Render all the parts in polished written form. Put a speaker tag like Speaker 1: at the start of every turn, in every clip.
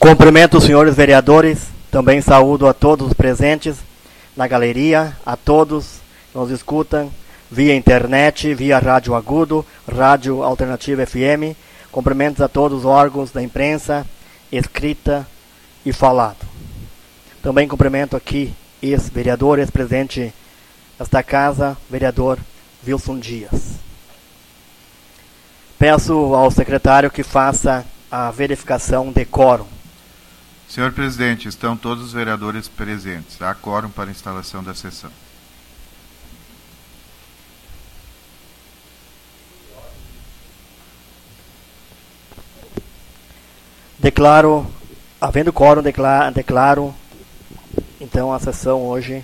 Speaker 1: Cumprimento os senhores vereadores, também saúdo a todos os presentes na galeria, a todos que nos escutam via internet, via Rádio Agudo, Rádio Alternativa FM. Cumprimentos a todos os órgãos da imprensa, escrita e falado. Também cumprimento aqui ex-vereador, ex-presidente desta casa, vereador Wilson Dias. Peço ao secretário que faça a verificação de quórum.
Speaker 2: Senhor presidente, estão todos os vereadores presentes. Há quórum para a instalação da sessão.
Speaker 1: Declaro, havendo quórum, declaro então a sessão hoje,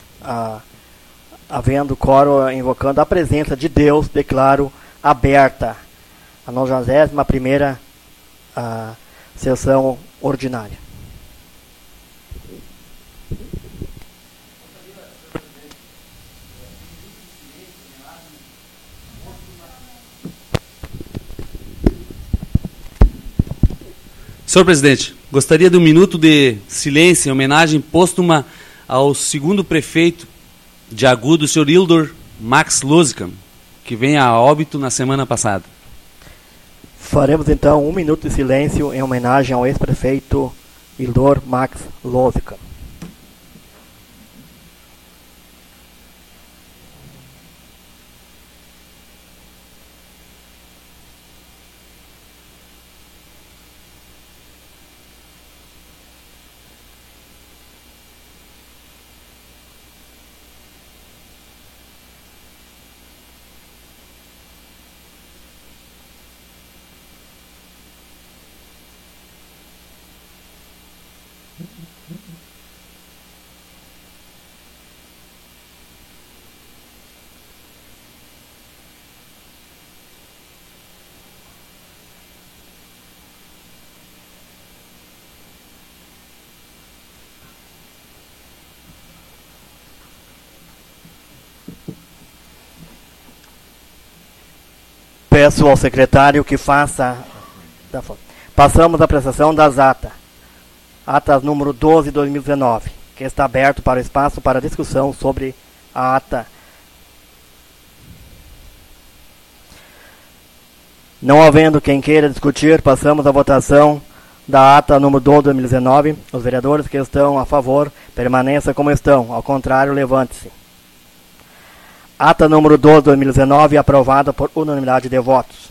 Speaker 1: havendo quórum, invocando a presença de Deus, declaro aberta a 91ª sessão ordinária.
Speaker 3: Senhor presidente, gostaria de um minuto de silêncio em homenagem póstuma ao segundo prefeito de Agudo, o senhor Hildor Max Losicam, que vem a óbito na semana passada.
Speaker 1: Faremos então um minuto de silêncio em homenagem ao ex-prefeito Hildor Max Losicam. Peço ao secretário que faça... Passamos à prestação das atas. Atas número 12 de 2019, que está aberto para o espaço para discussão sobre a ata. Não havendo quem queira discutir, passamos à votação da ata número 12 de 2019. Os vereadores que estão a favor, permaneçam como estão. Ao contrário, levante-se. Ata número 12 de 2019, aprovada por unanimidade de votos.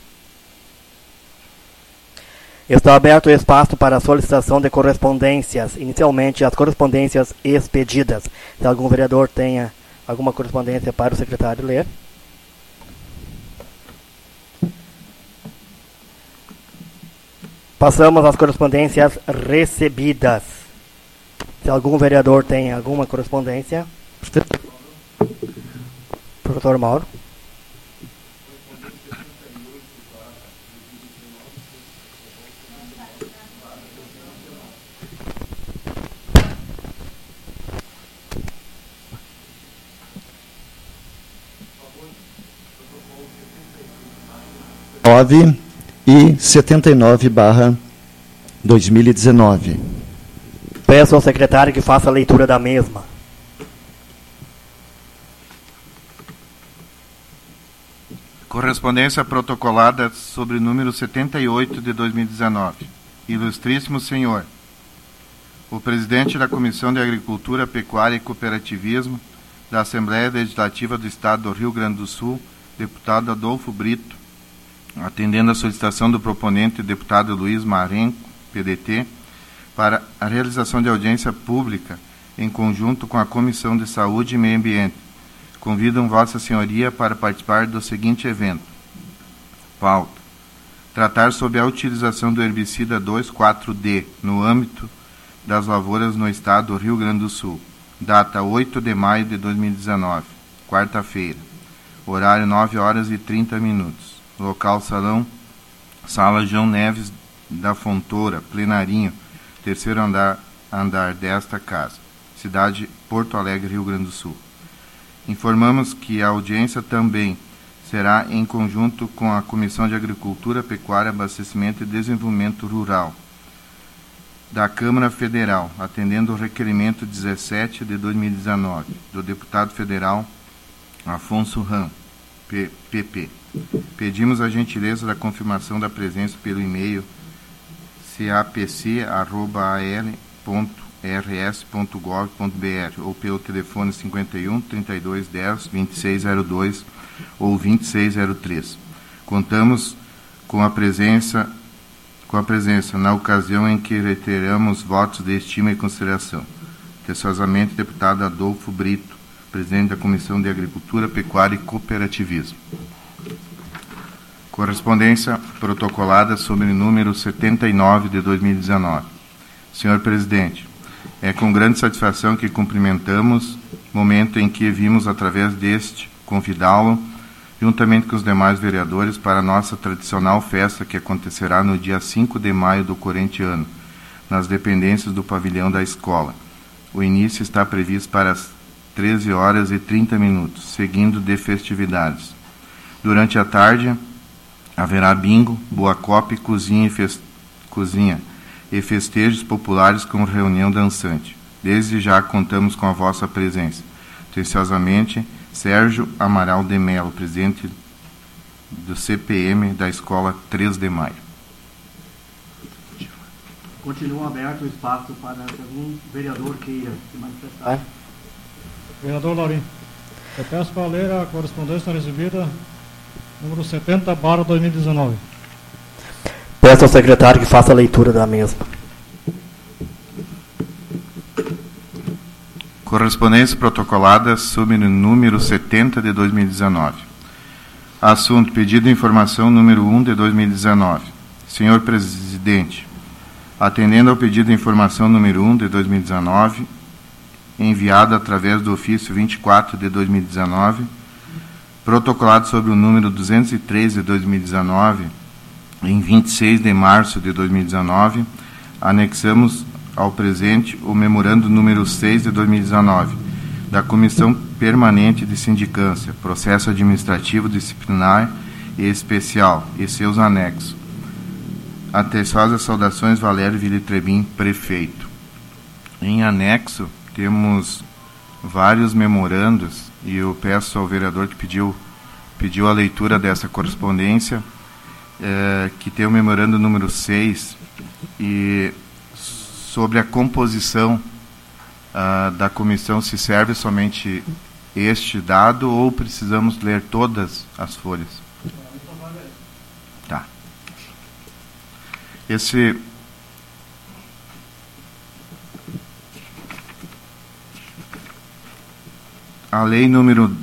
Speaker 1: Está aberto o espaço para a solicitação de correspondências. Inicialmente, as correspondências expedidas. Se algum vereador tenha alguma correspondência para o secretário ler. Passamos às correspondências recebidas. Se algum vereador tem alguma correspondência. Professor Mauro.
Speaker 4: E 79/2019.
Speaker 1: Peço ao secretário que faça a leitura da mesma.
Speaker 2: Correspondência protocolada sobre o número 78 de 2019. Ilustríssimo senhor, o presidente da Comissão de Agricultura, Pecuária e Cooperativismo da Assembleia Legislativa do Estado do Rio Grande do Sul, deputado Adolfo Brito, atendendo a solicitação do proponente, deputado Luiz Marenco, PDT, para a realização de audiência pública em conjunto com a Comissão de Saúde e Meio Ambiente, convidam Vossa Senhoria para participar do seguinte evento. Pauta: tratar sobre a utilização do herbicida 2,4-D no âmbito das lavouras no estado do Rio Grande do Sul. Data 8 de maio de 2019, quarta-feira. Horário 9h30. Local Salão, Sala João Neves da Fontoura, Plenarinho, terceiro andar desta casa. Cidade Porto Alegre, Rio Grande do Sul. Informamos que a audiência também será em conjunto com a Comissão de Agricultura, Pecuária, Abastecimento e Desenvolvimento Rural. da Câmara Federal, atendendo o requerimento 17 de 2019, do deputado federal Afonso Ram, PP. Pedimos a gentileza da confirmação da presença pelo e-mail capc@al.rs.gov.br ou pelo telefone 51 32 10 2602 ou 2603. Contamos com a presença na ocasião em que reiteramos votos de estima e consideração. Atenciosamente, deputado Adolfo Brito, presidente da Comissão de Agricultura, Pecuária e Cooperativismo. Correspondência protocolada sobre o número 79 de 2019. Senhor Presidente, é com grande satisfação que cumprimentamos, momento em que vimos, através deste, convidá-lo, juntamente com os demais vereadores, para a nossa tradicional festa que acontecerá no dia 5 de maio do corrente ano, nas dependências do pavilhão da escola. O início está previsto para as 13 horas e 30 minutos, seguindo de festividades. Durante a tarde, haverá bingo, boa copa, cozinha e festejos populares com reunião dançante. Desde já contamos com a vossa presença. Atenciosamente, Sérgio Amaral de Mello, presidente do CPM da Escola 3 de Maio.
Speaker 1: Continua aberto o espaço para algum vereador queira se manifestar.
Speaker 5: Vereador Laurim, eu peço para ler a correspondência recebida, número 70/2019.
Speaker 1: Peço ao secretário que faça a leitura da mesma.
Speaker 2: Correspondência protocolada sob o número 70 de 2019. Assunto: pedido de informação número 1 de 2019. Senhor Presidente, atendendo ao pedido de informação número 1 de 2019, enviado através do ofício 24 de 2019, protocolado sobre o número 203 de 2019, em 26 de março de 2019, anexamos ao presente o memorando número 6 de 2019, da Comissão Permanente de Sindicância, Processo Administrativo Disciplinar e Especial, e seus anexos. Atenciosas saudações, Valério Vilitrebin, prefeito. Em anexo, temos vários memorandos, e eu peço ao vereador que pediu a leitura dessa correspondência, que tem o memorando número 6, e sobre a composição da comissão, se serve somente este dado ou precisamos ler todas as folhas? Tá. A lei número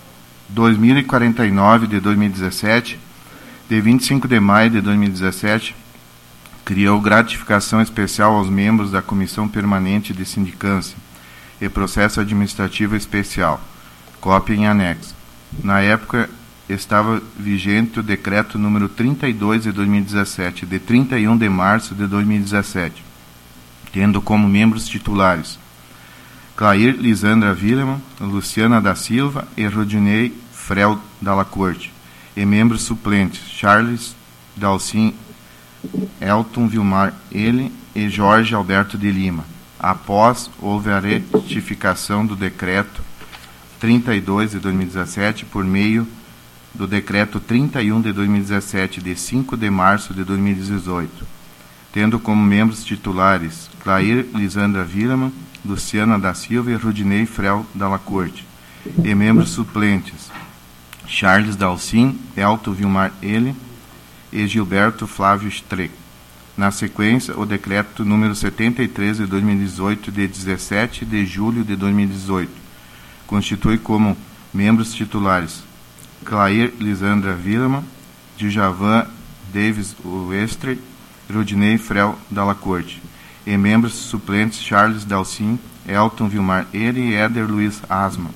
Speaker 2: 2049 de 2017, de 25 de maio de 2017, criou gratificação especial aos membros da Comissão Permanente de Sindicância e Processo Administrativo Especial, cópia em anexo. Na época, estava vigente o decreto número 32 de 2017, de 31 de março de 2017, tendo como membros titulares Clair Lisandra Willeman, Luciana da Silva e Rodinei Frel Dalla Corte, e membros suplentes Charles Dalcin, Elton Vilmar Ele e Jorge Alberto de Lima. Após, houve a retificação do decreto 32 de 2017 por meio do decreto 31 de 2017, de 5 de março de 2018, tendo como membros titulares Clair Lisandra Willeman, Luciana da Silva e Rodinei Frel Dalla Corte, e membros suplentes Charles Dalcin, Elton Vilmar Ele e Gilberto Flávio Streck. Na sequência, o decreto número 73 de 2018, de 17 de julho de 2018, constitui como membros titulares Clair Lisandra Willeman, Djavan Davis Westre, Rodinei Frel Dalla Corte, e membros suplentes Charles Dalcin, Elton Vilmar Ele e Éder Luiz Asma.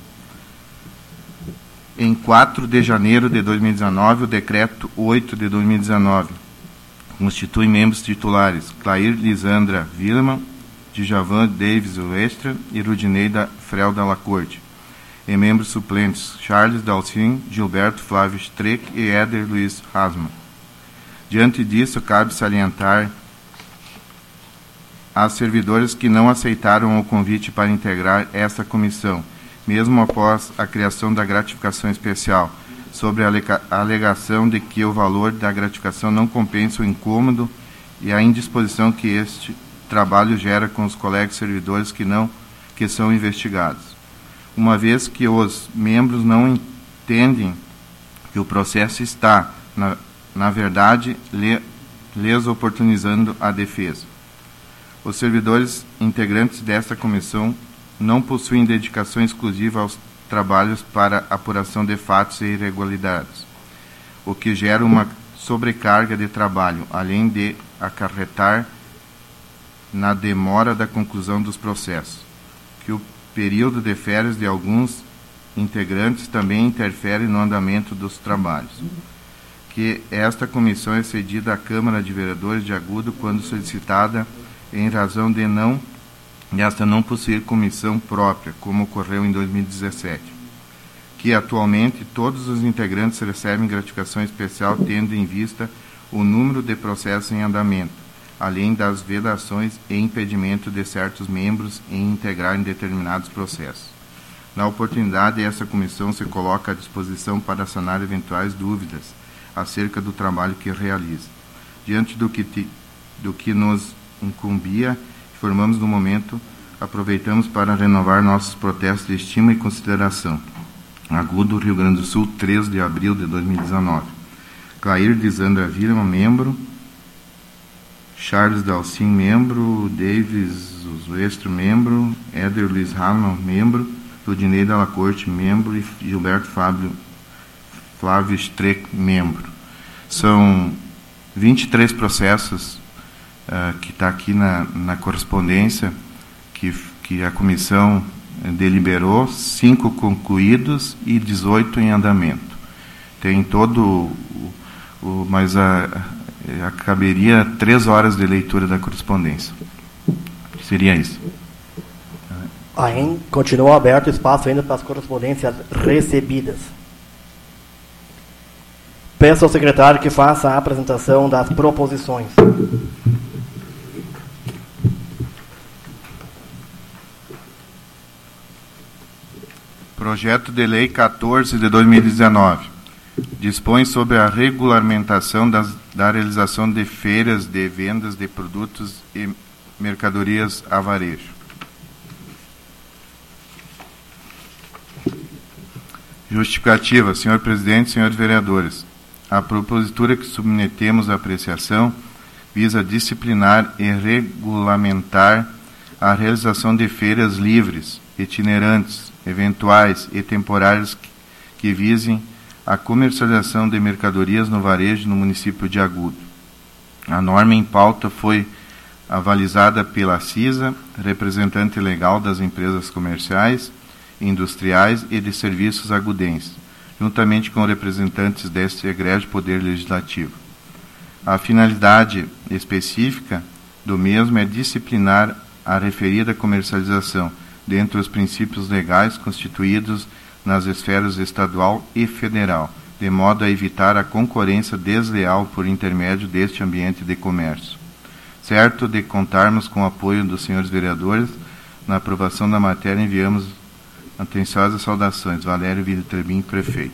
Speaker 2: Em 4 de janeiro de 2019, o decreto 8 de 2019 constitui membros titulares Clair Lisandra Willeman, Djavan Davis Westra e Rodinei Frel Dalla Corte, e membros suplentes Charles Dalcin, Gilberto Flávio Streck e Éder Luiz Asma. Diante disso, cabe salientar Há servidores que não aceitaram o convite para integrar esta comissão, mesmo após a criação da gratificação especial, sobre a alegação de que o valor da gratificação não compensa o incômodo e a indisposição que este trabalho gera com os colegas servidores que são investigados. Uma vez que os membros não entendem que o processo está, na verdade, lhes oportunizando a defesa. Os servidores integrantes desta comissão não possuem dedicação exclusiva aos trabalhos para apuração de fatos e irregularidades, o que gera uma sobrecarga de trabalho, além de acarretar na demora da conclusão dos processos, que o período de férias de alguns integrantes também interfere no andamento dos trabalhos, que esta comissão é cedida à Câmara de Vereadores de Agudo quando solicitada em razão de esta não possuir comissão própria, como ocorreu em 2017, que atualmente todos os integrantes recebem gratificação especial tendo em vista o número de processos em andamento, além das vedações e impedimento de certos membros em integrarem determinados processos. Na oportunidade, essa comissão se coloca à disposição para sanar eventuais dúvidas acerca do trabalho que realiza. Diante do que nos incumbia, informamos no momento, aproveitamos para renovar nossos protestos de estima e consideração. Agudo, Rio Grande do Sul, 3 de abril de 2019. Clair de Zandra Vila, membro. Charles Dalcin, membro. Davis Westro, membro. Éder Luiz Halman, membro. Ludinei Dalla Corte, membro. E Gilberto Flávio Streck, membro. São 23 processos que está aqui na correspondência que a comissão deliberou, 5 concluídos e 18 em andamento. Tem todo mas caberia 3 horas de leitura da correspondência. Seria isso.
Speaker 1: Continua aberto o espaço ainda para as correspondências recebidas. Peço ao secretário que faça a apresentação das proposições.
Speaker 2: Projeto de Lei 14 de 2019 dispõe sobre a regulamentação da realização de feiras de vendas de produtos e mercadorias a varejo. Justificativa, senhor presidente, senhores vereadores. A propositura que submetemos à apreciação visa disciplinar e regulamentar a realização de feiras livres, itinerantes, eventuais e temporárias que visem a comercialização de mercadorias no varejo no município de Agudo. A norma em pauta foi avalizada pela CISA, representante legal das empresas comerciais, industriais e de serviços agudenses, juntamente com representantes deste egrégio Poder Legislativo. A finalidade específica do mesmo é disciplinar a referida comercialização dentre os princípios legais constituídos nas esferas estadual e federal, de modo a evitar a concorrência desleal por intermédio deste ambiente de comércio. Certo de contarmos com o apoio dos senhores vereadores, na aprovação da matéria enviamos atenciosas saudações. Valério Villetrebin, prefeito.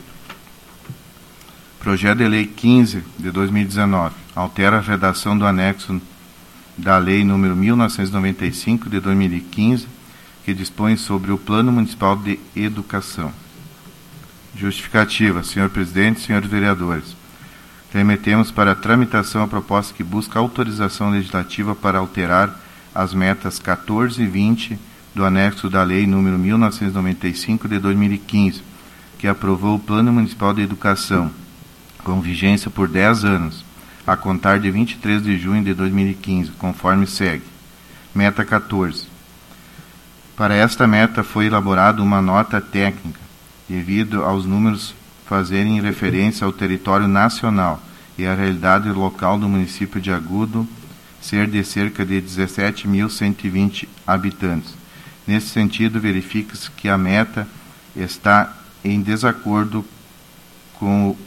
Speaker 2: Projeto de Lei 15 de 2019 altera a redação do anexo da Lei nº 1995 de 2015, que dispõe sobre o Plano Municipal de Educação. Justificativa, senhor presidente, senhores vereadores. Remetemos para a tramitação a proposta que busca autorização legislativa para alterar as metas 14 e 20 do anexo da Lei nº 1995 de 2015, que aprovou o Plano Municipal de Educação, com vigência por 10 anos, a contar de 23 de junho de 2015, conforme segue. Meta 14. Para esta meta foi elaborada uma nota técnica, devido aos números fazerem referência ao território nacional e à realidade local do município de Agudo ser de cerca de 17.120 habitantes. Nesse sentido, verifica-se que a meta está em desacordo com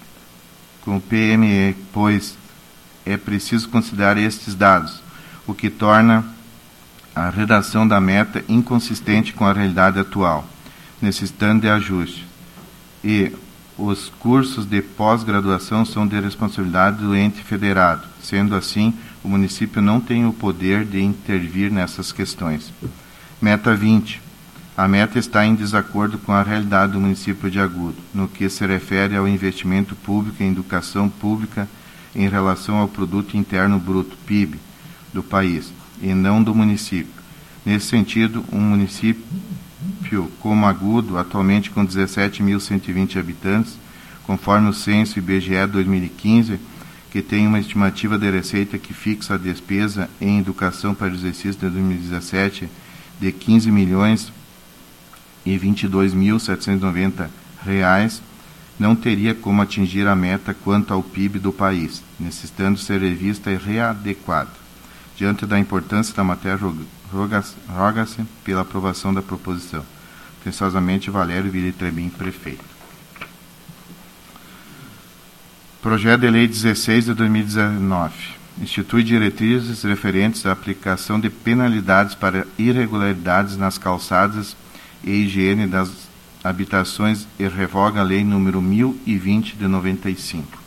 Speaker 2: o PME, pois é preciso considerar estes dados, o que torna a redação da meta inconsistente com a realidade atual, necessitando de ajuste. E os cursos de pós-graduação são de responsabilidade do ente federado. Sendo assim, o município não tem o poder de intervir nessas questões. Meta 20. A meta está em desacordo com a realidade do município de Agudo, no que se refere ao investimento público em educação pública em relação ao Produto Interno Bruto, PIB, do país, e não do município. Nesse sentido, um município como Agudo, atualmente com 17.120 habitantes, conforme o censo IBGE 2015, que tem uma estimativa de receita que fixa a despesa em educação para o exercício de 2017 de R$15.022.790, não teria como atingir a meta quanto ao PIB do país, necessitando ser revista e readequada. Diante da importância da matéria, roga-se pela aprovação da proposição. Atenciosamente, Valério Viritrebim, prefeito. Projeto de Lei 16 de 2019. Institui diretrizes referentes à aplicação de penalidades para irregularidades nas calçadas e higiene das habitações e revoga a Lei número 1020 de 95.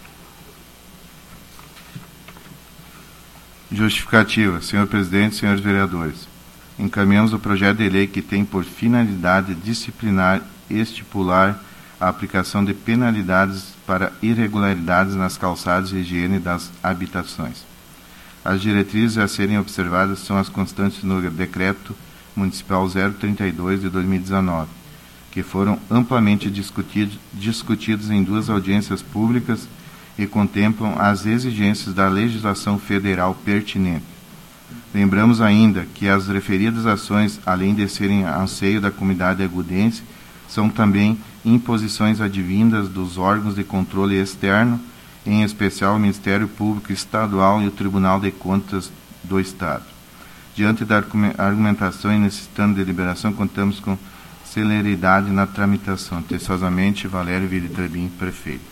Speaker 2: Justificativa. Senhor Presidente, senhores vereadores, encaminhamos o projeto de lei que tem por finalidade disciplinar e estipular a aplicação de penalidades para irregularidades nas calçadas e higiene das habitações. As diretrizes a serem observadas são as constantes no Decreto Municipal 032 de 2019, que foram amplamente discutidos em 2 audiências públicas e contemplam as exigências da legislação federal pertinente. Lembramos ainda que as referidas ações, além de serem anseio da comunidade agudense, são também imposições advindas dos órgãos de controle externo, em especial o Ministério Público Estadual e o Tribunal de Contas do Estado. Diante da argumentação e necessitando de deliberação, contamos com celeridade na tramitação. Atenciosamente, Valério Viritrebim, prefeito.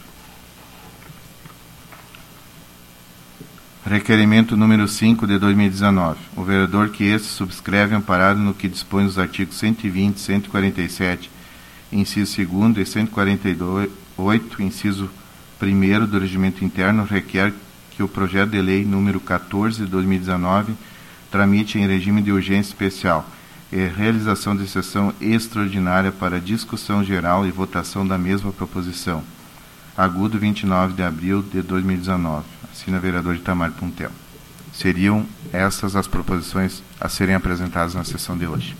Speaker 2: Requerimento número 5 de 2019. O vereador que este subscreve amparado no que dispõe os artigos 120, 147, inciso 2º e 148, inciso 1º do Regimento Interno, requer que o projeto de lei número 14 de 2019 tramite em regime de urgência especial e realização de sessão extraordinária para discussão geral e votação da mesma proposição. Agudo, 29 de abril de 2019. Assina vereador Itamar Puntel. Seriam essas as proposições a serem apresentadas na sessão de hoje.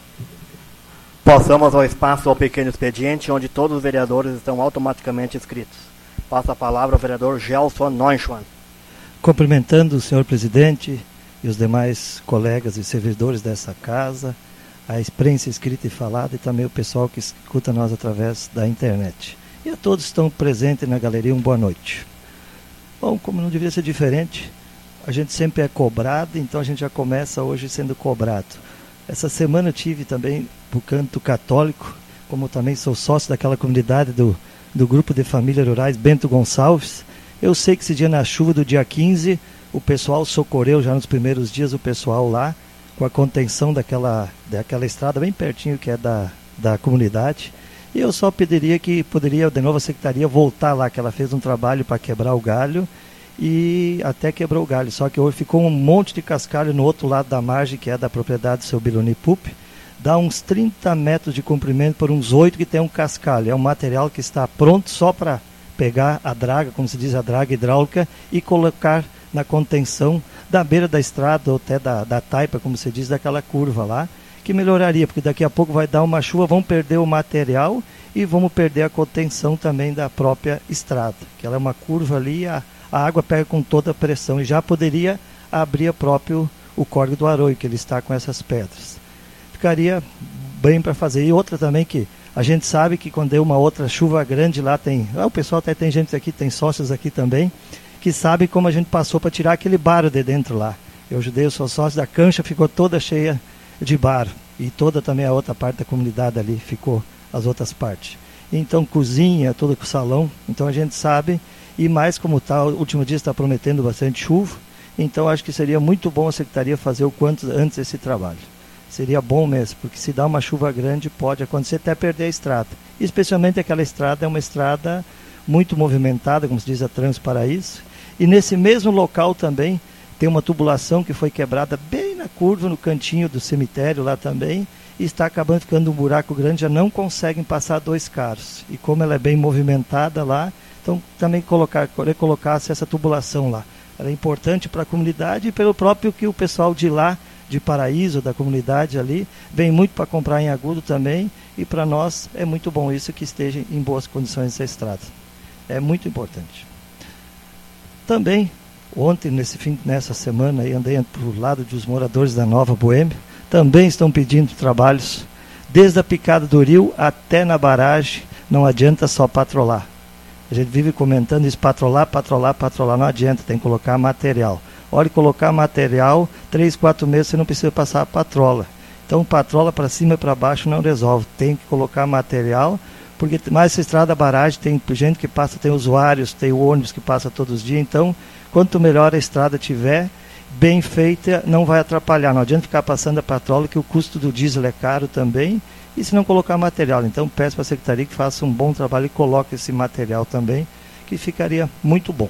Speaker 1: Passamos ao espaço ao pequeno expediente, onde todos os vereadores estão automaticamente inscritos. Passa a palavra ao vereador Gelson Neuschwan.
Speaker 6: Cumprimentando o senhor presidente e os demais colegas e servidores dessa casa, a imprensa escrita e falada e também o pessoal que escuta nós através da internet. E a todos que estão presentes na galeria, boa noite. Bom, como não devia ser diferente, a gente sempre é cobrado, então a gente já começa hoje sendo cobrado. Essa semana eu tive também o Canto Católico, como também sou sócio daquela comunidade do Grupo de Famílias Rurais Bento Gonçalves. Eu sei que esse dia na chuva do dia 15, o pessoal socorreu já nos primeiros dias o pessoal lá, com a contenção daquela estrada bem pertinho que é da comunidade. E eu só pediria que poderia, de novo, a secretaria voltar lá, que ela fez um trabalho para quebrar o galho e até quebrou o galho. Só que hoje ficou um monte de cascalho no outro lado da margem, que é da propriedade do seu Biloni Pup. Dá uns 30 metros de comprimento por uns 8 que tem um cascalho. É um material que está pronto só para pegar a draga, como se diz, a draga hidráulica, e colocar na contenção da beira da estrada ou até da taipa, como se diz, daquela curva lá, que melhoraria, porque daqui a pouco vai dar uma chuva, vamos perder o material e vamos perder a contenção também da própria estrada, que ela é uma curva ali, a água pega com toda a pressão e já poderia abrir o córrego do Arroio, que ele está com essas pedras. Ficaria bem para fazer. E outra também que a gente sabe que quando deu uma outra chuva grande lá, o pessoal até tem gente aqui, tem sócios aqui também, que sabe como a gente passou para tirar aquele barro de dentro lá. Eu ajudei, eu sou sócio da cancha, ficou toda cheia de barro. E toda também a outra parte da comunidade ali, ficou as outras partes. Então cozinha, todo o salão, então a gente sabe, e mais como está, o último dia está prometendo bastante chuva, Então acho que seria muito bom a Secretaria fazer o quanto antes esse trabalho. Seria bom mesmo, porque se dá uma chuva grande pode acontecer até perder a estrada. Especialmente aquela estrada é uma estrada muito movimentada, como se diz a Transparaíso. E nesse mesmo local também tem uma tubulação que foi quebrada bem na curva, no cantinho do cemitério lá também. E está acabando ficando um buraco grande, já não conseguem passar 2 carros. E como ela é bem movimentada lá, então também colocasse essa tubulação lá. Ela é importante para a comunidade e pelo próprio que o pessoal de lá, de Paraíso, da comunidade ali, vem muito para comprar em Agudo também, e para nós é muito bom isso que esteja em boas condições essa estrada. É muito importante. Também, ontem, nessa semana, aí, andei para o lado dos moradores da Nova Boêmia, também estão pedindo trabalhos, desde a picada do rio até na barragem, não adianta só patrolar. A gente vive comentando isso, patrolar, não adianta, tem que colocar material. Olha, colocar material, 3, 4 meses você não precisa passar a patrola. Então patrola para cima e para baixo não resolve, tem que colocar material, porque mais essa estrada da barragem tem gente que passa, tem usuários, tem o ônibus que passa todos os dias, então quanto melhor a estrada tiver, bem feita, não vai atrapalhar, não adianta ficar passando a patrola, que o custo do diesel é caro também, e se não colocar material. Então peço para a Secretaria que faça um bom trabalho e coloque esse material também, que ficaria muito bom.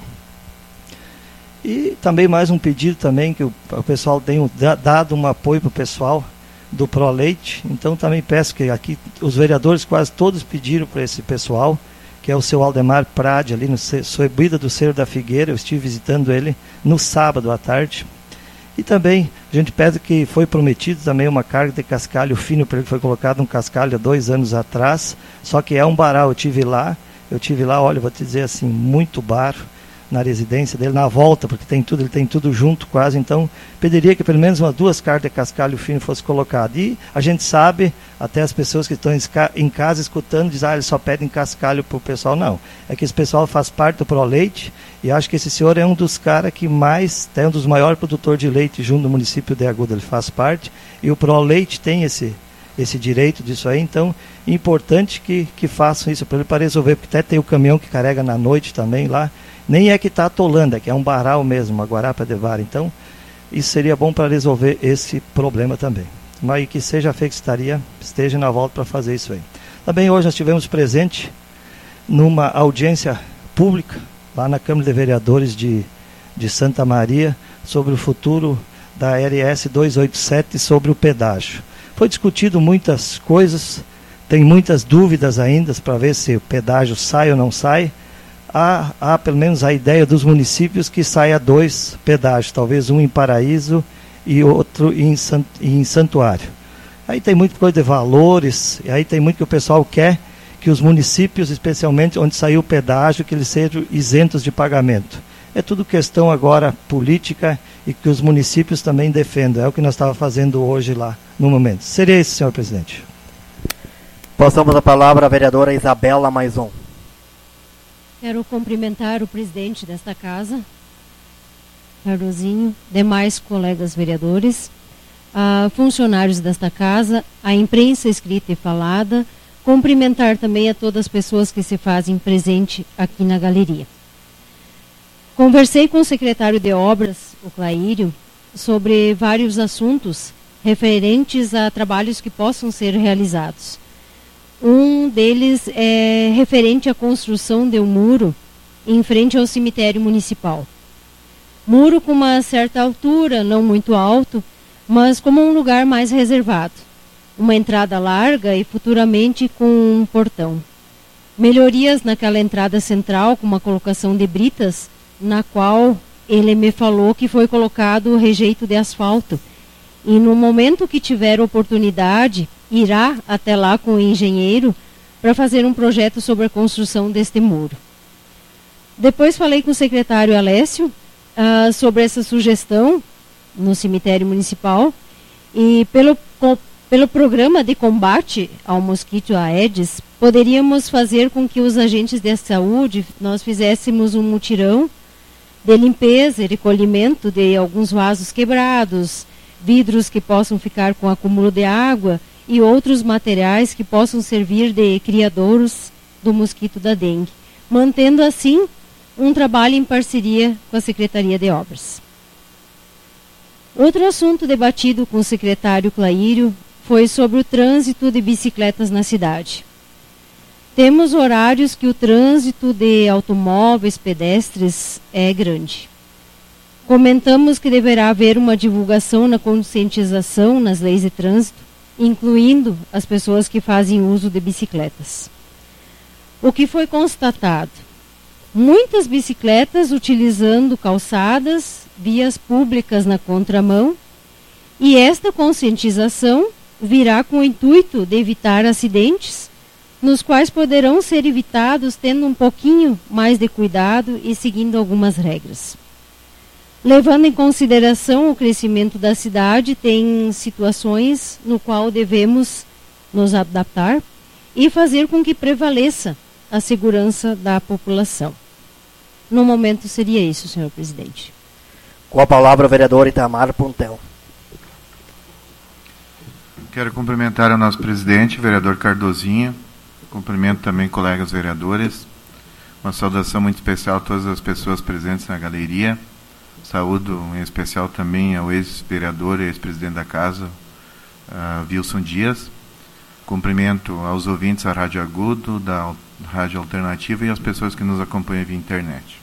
Speaker 6: E também mais um pedido também, que o pessoal tem dado um apoio para o pessoal do ProLeite, então também peço que aqui, os vereadores quase todos pediram para esse pessoal, que é o seu Aldemar Prade, ali no subida do Cerro da Figueira, eu estive visitando ele no sábado à tarde. E também a gente pede que foi prometido também uma carga de cascalho fino para ele, foi colocado um cascalho há 2 anos atrás, só que é um baral, eu tive lá, olha, vou te dizer assim, muito barro na residência dele, na volta, porque ele tem tudo junto quase, então pediria que pelo menos 2 cargas de cascalho fino fosse colocado. E a gente sabe, até as pessoas que estão em casa escutando, dizem, eles só pedem cascalho para o pessoal. Não, é que esse pessoal faz parte do ProLeite, e acho que esse senhor é um dos caras que mais, é um dos maiores produtores de leite junto do município de Agudo, ele faz parte, e o ProLeite tem esse direito disso aí, então é importante que façam isso para ele, para resolver, porque até tem o caminhão que carrega na noite também lá, nem é que está atolando, é que é um baral mesmo, uma guarapa de vara. Então, isso seria bom para resolver esse problema também. Mas que seja feito, esteja na volta para fazer isso aí. Também hoje nós tivemos presente numa audiência pública, lá na Câmara de Vereadores de Santa Maria, sobre o futuro da RS 287, sobre o pedágio. Foi discutido muitas coisas, tem muitas dúvidas ainda para ver se o pedágio sai ou não sai. Há pelo menos a ideia dos municípios que saia 2 pedágios, talvez um em Paraíso e outro em Santuário. Aí tem muita coisa de valores, e aí tem muito que o pessoal quer que os municípios, especialmente onde saiu o pedágio, que eles sejam isentos de pagamento. É tudo questão agora política e que os municípios também defendam. É o que nós estávamos fazendo hoje lá no momento. Seria isso, senhor presidente.
Speaker 1: Passamos a palavra à vereadora Isabela Maison.
Speaker 7: Quero cumprimentar o presidente desta casa, Cardozinho, demais colegas vereadores, funcionários desta casa, a imprensa escrita e falada, cumprimentar também a todas as pessoas que se fazem presente aqui na galeria. Conversei com o secretário de Obras, o Claírio, sobre vários assuntos referentes a trabalhos que possam ser realizados. Um deles é referente à construção de um muro em frente ao cemitério municipal. Muro com uma certa altura, não muito alto, mas como um lugar mais reservado. Uma entrada larga e futuramente com um portão. Melhorias naquela entrada central com uma colocação de britas, na qual ele me falou que foi colocado o rejeito de asfalto. E no momento que tiver oportunidade, irá até lá com o engenheiro para fazer um projeto sobre a construção deste muro. Depois falei com o secretário Alessio sobre essa sugestão no cemitério municipal e pelo programa de combate ao mosquito Aedes, poderíamos fazer com que os agentes de saúde, nós fizéssemos um mutirão de limpeza e recolhimento de alguns vasos quebrados, vidros que possam ficar com acúmulo de água e outros materiais que possam servir de criadouros do mosquito da dengue, mantendo assim um trabalho em parceria com a Secretaria de Obras. Outro assunto debatido com o secretário Claírio foi sobre o trânsito de bicicletas na cidade. Temos horários que o trânsito de automóveis, pedestres é grande. Comentamos que deverá haver uma divulgação na conscientização nas leis de trânsito, incluindo as pessoas que fazem uso de bicicletas. O que foi constatado? Muitas bicicletas utilizando calçadas, vias públicas na contramão, e esta conscientização virá com o intuito de evitar acidentes, nos quais poderão ser evitados tendo um pouquinho mais de cuidado e seguindo algumas regras. Levando em consideração o crescimento da cidade, tem situações no qual devemos nos adaptar e fazer com que prevaleça a segurança da população. No momento seria isso, senhor presidente.
Speaker 1: Com a palavra o vereador Itamar Puntel.
Speaker 2: Quero cumprimentar o nosso presidente, vereador Cardozinho. Cumprimento também colegas vereadores. Uma saudação muito especial a todas as pessoas presentes na galeria. Saúdo em especial também ao ex-vereador e ex-presidente da casa, Wilson Dias. Cumprimento aos ouvintes da Rádio Agudo, da Rádio Alternativa e às pessoas que nos acompanham via internet.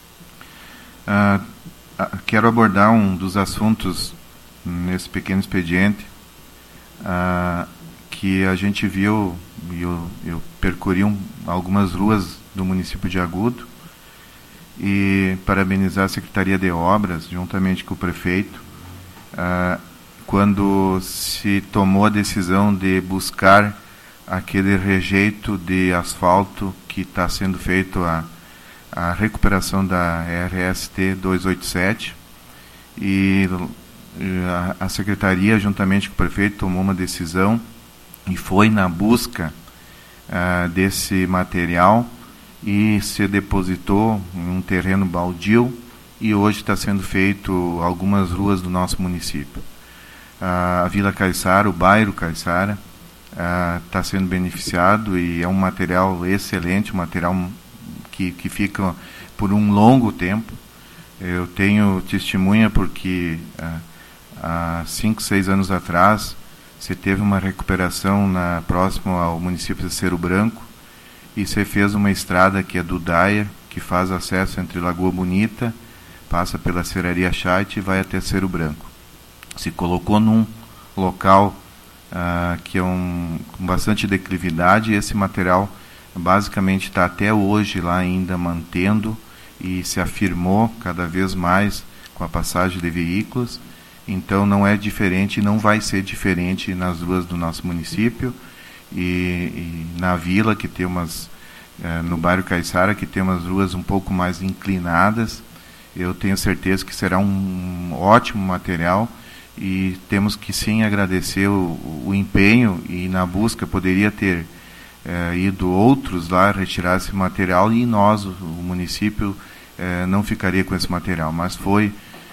Speaker 2: Quero abordar um dos assuntos nesse pequeno expediente que a gente viu, e eu percorri algumas ruas do município de Agudo, e parabenizar a Secretaria de Obras, juntamente com o prefeito, quando se tomou a decisão de buscar aquele rejeito de asfalto que está sendo feito a recuperação da RST 287, e a Secretaria, juntamente com o prefeito, tomou uma decisão e foi na busca desse material, e se depositou em um terreno baldio, e hoje está sendo feito algumas ruas do nosso município. A Vila Caiçara, o bairro Caiçara, está sendo beneficiado, e é um material excelente, um material que fica por um longo tempo. Eu tenho testemunha porque há 5, 6 anos atrás se teve uma recuperação próximo ao município de Cerro Branco, e se fez uma estrada que é do Daia, que faz acesso entre Lagoa Bonita, passa pela Serraria Chait e vai até Cerro Branco. Se colocou num local que é com bastante declividade, e esse material basicamente está até hoje lá ainda mantendo, e se afirmou cada vez mais com a passagem de veículos. Então não é diferente, não vai ser diferente nas ruas do nosso município, e na vila, que tem no bairro Caiçara, que tem umas ruas um pouco mais inclinadas. Eu tenho certeza que será um ótimo material, e temos que sim agradecer o empenho, e na busca poderia ter ido outros lá retirar esse material, e nós, o município, não ficaria com esse material, mas foi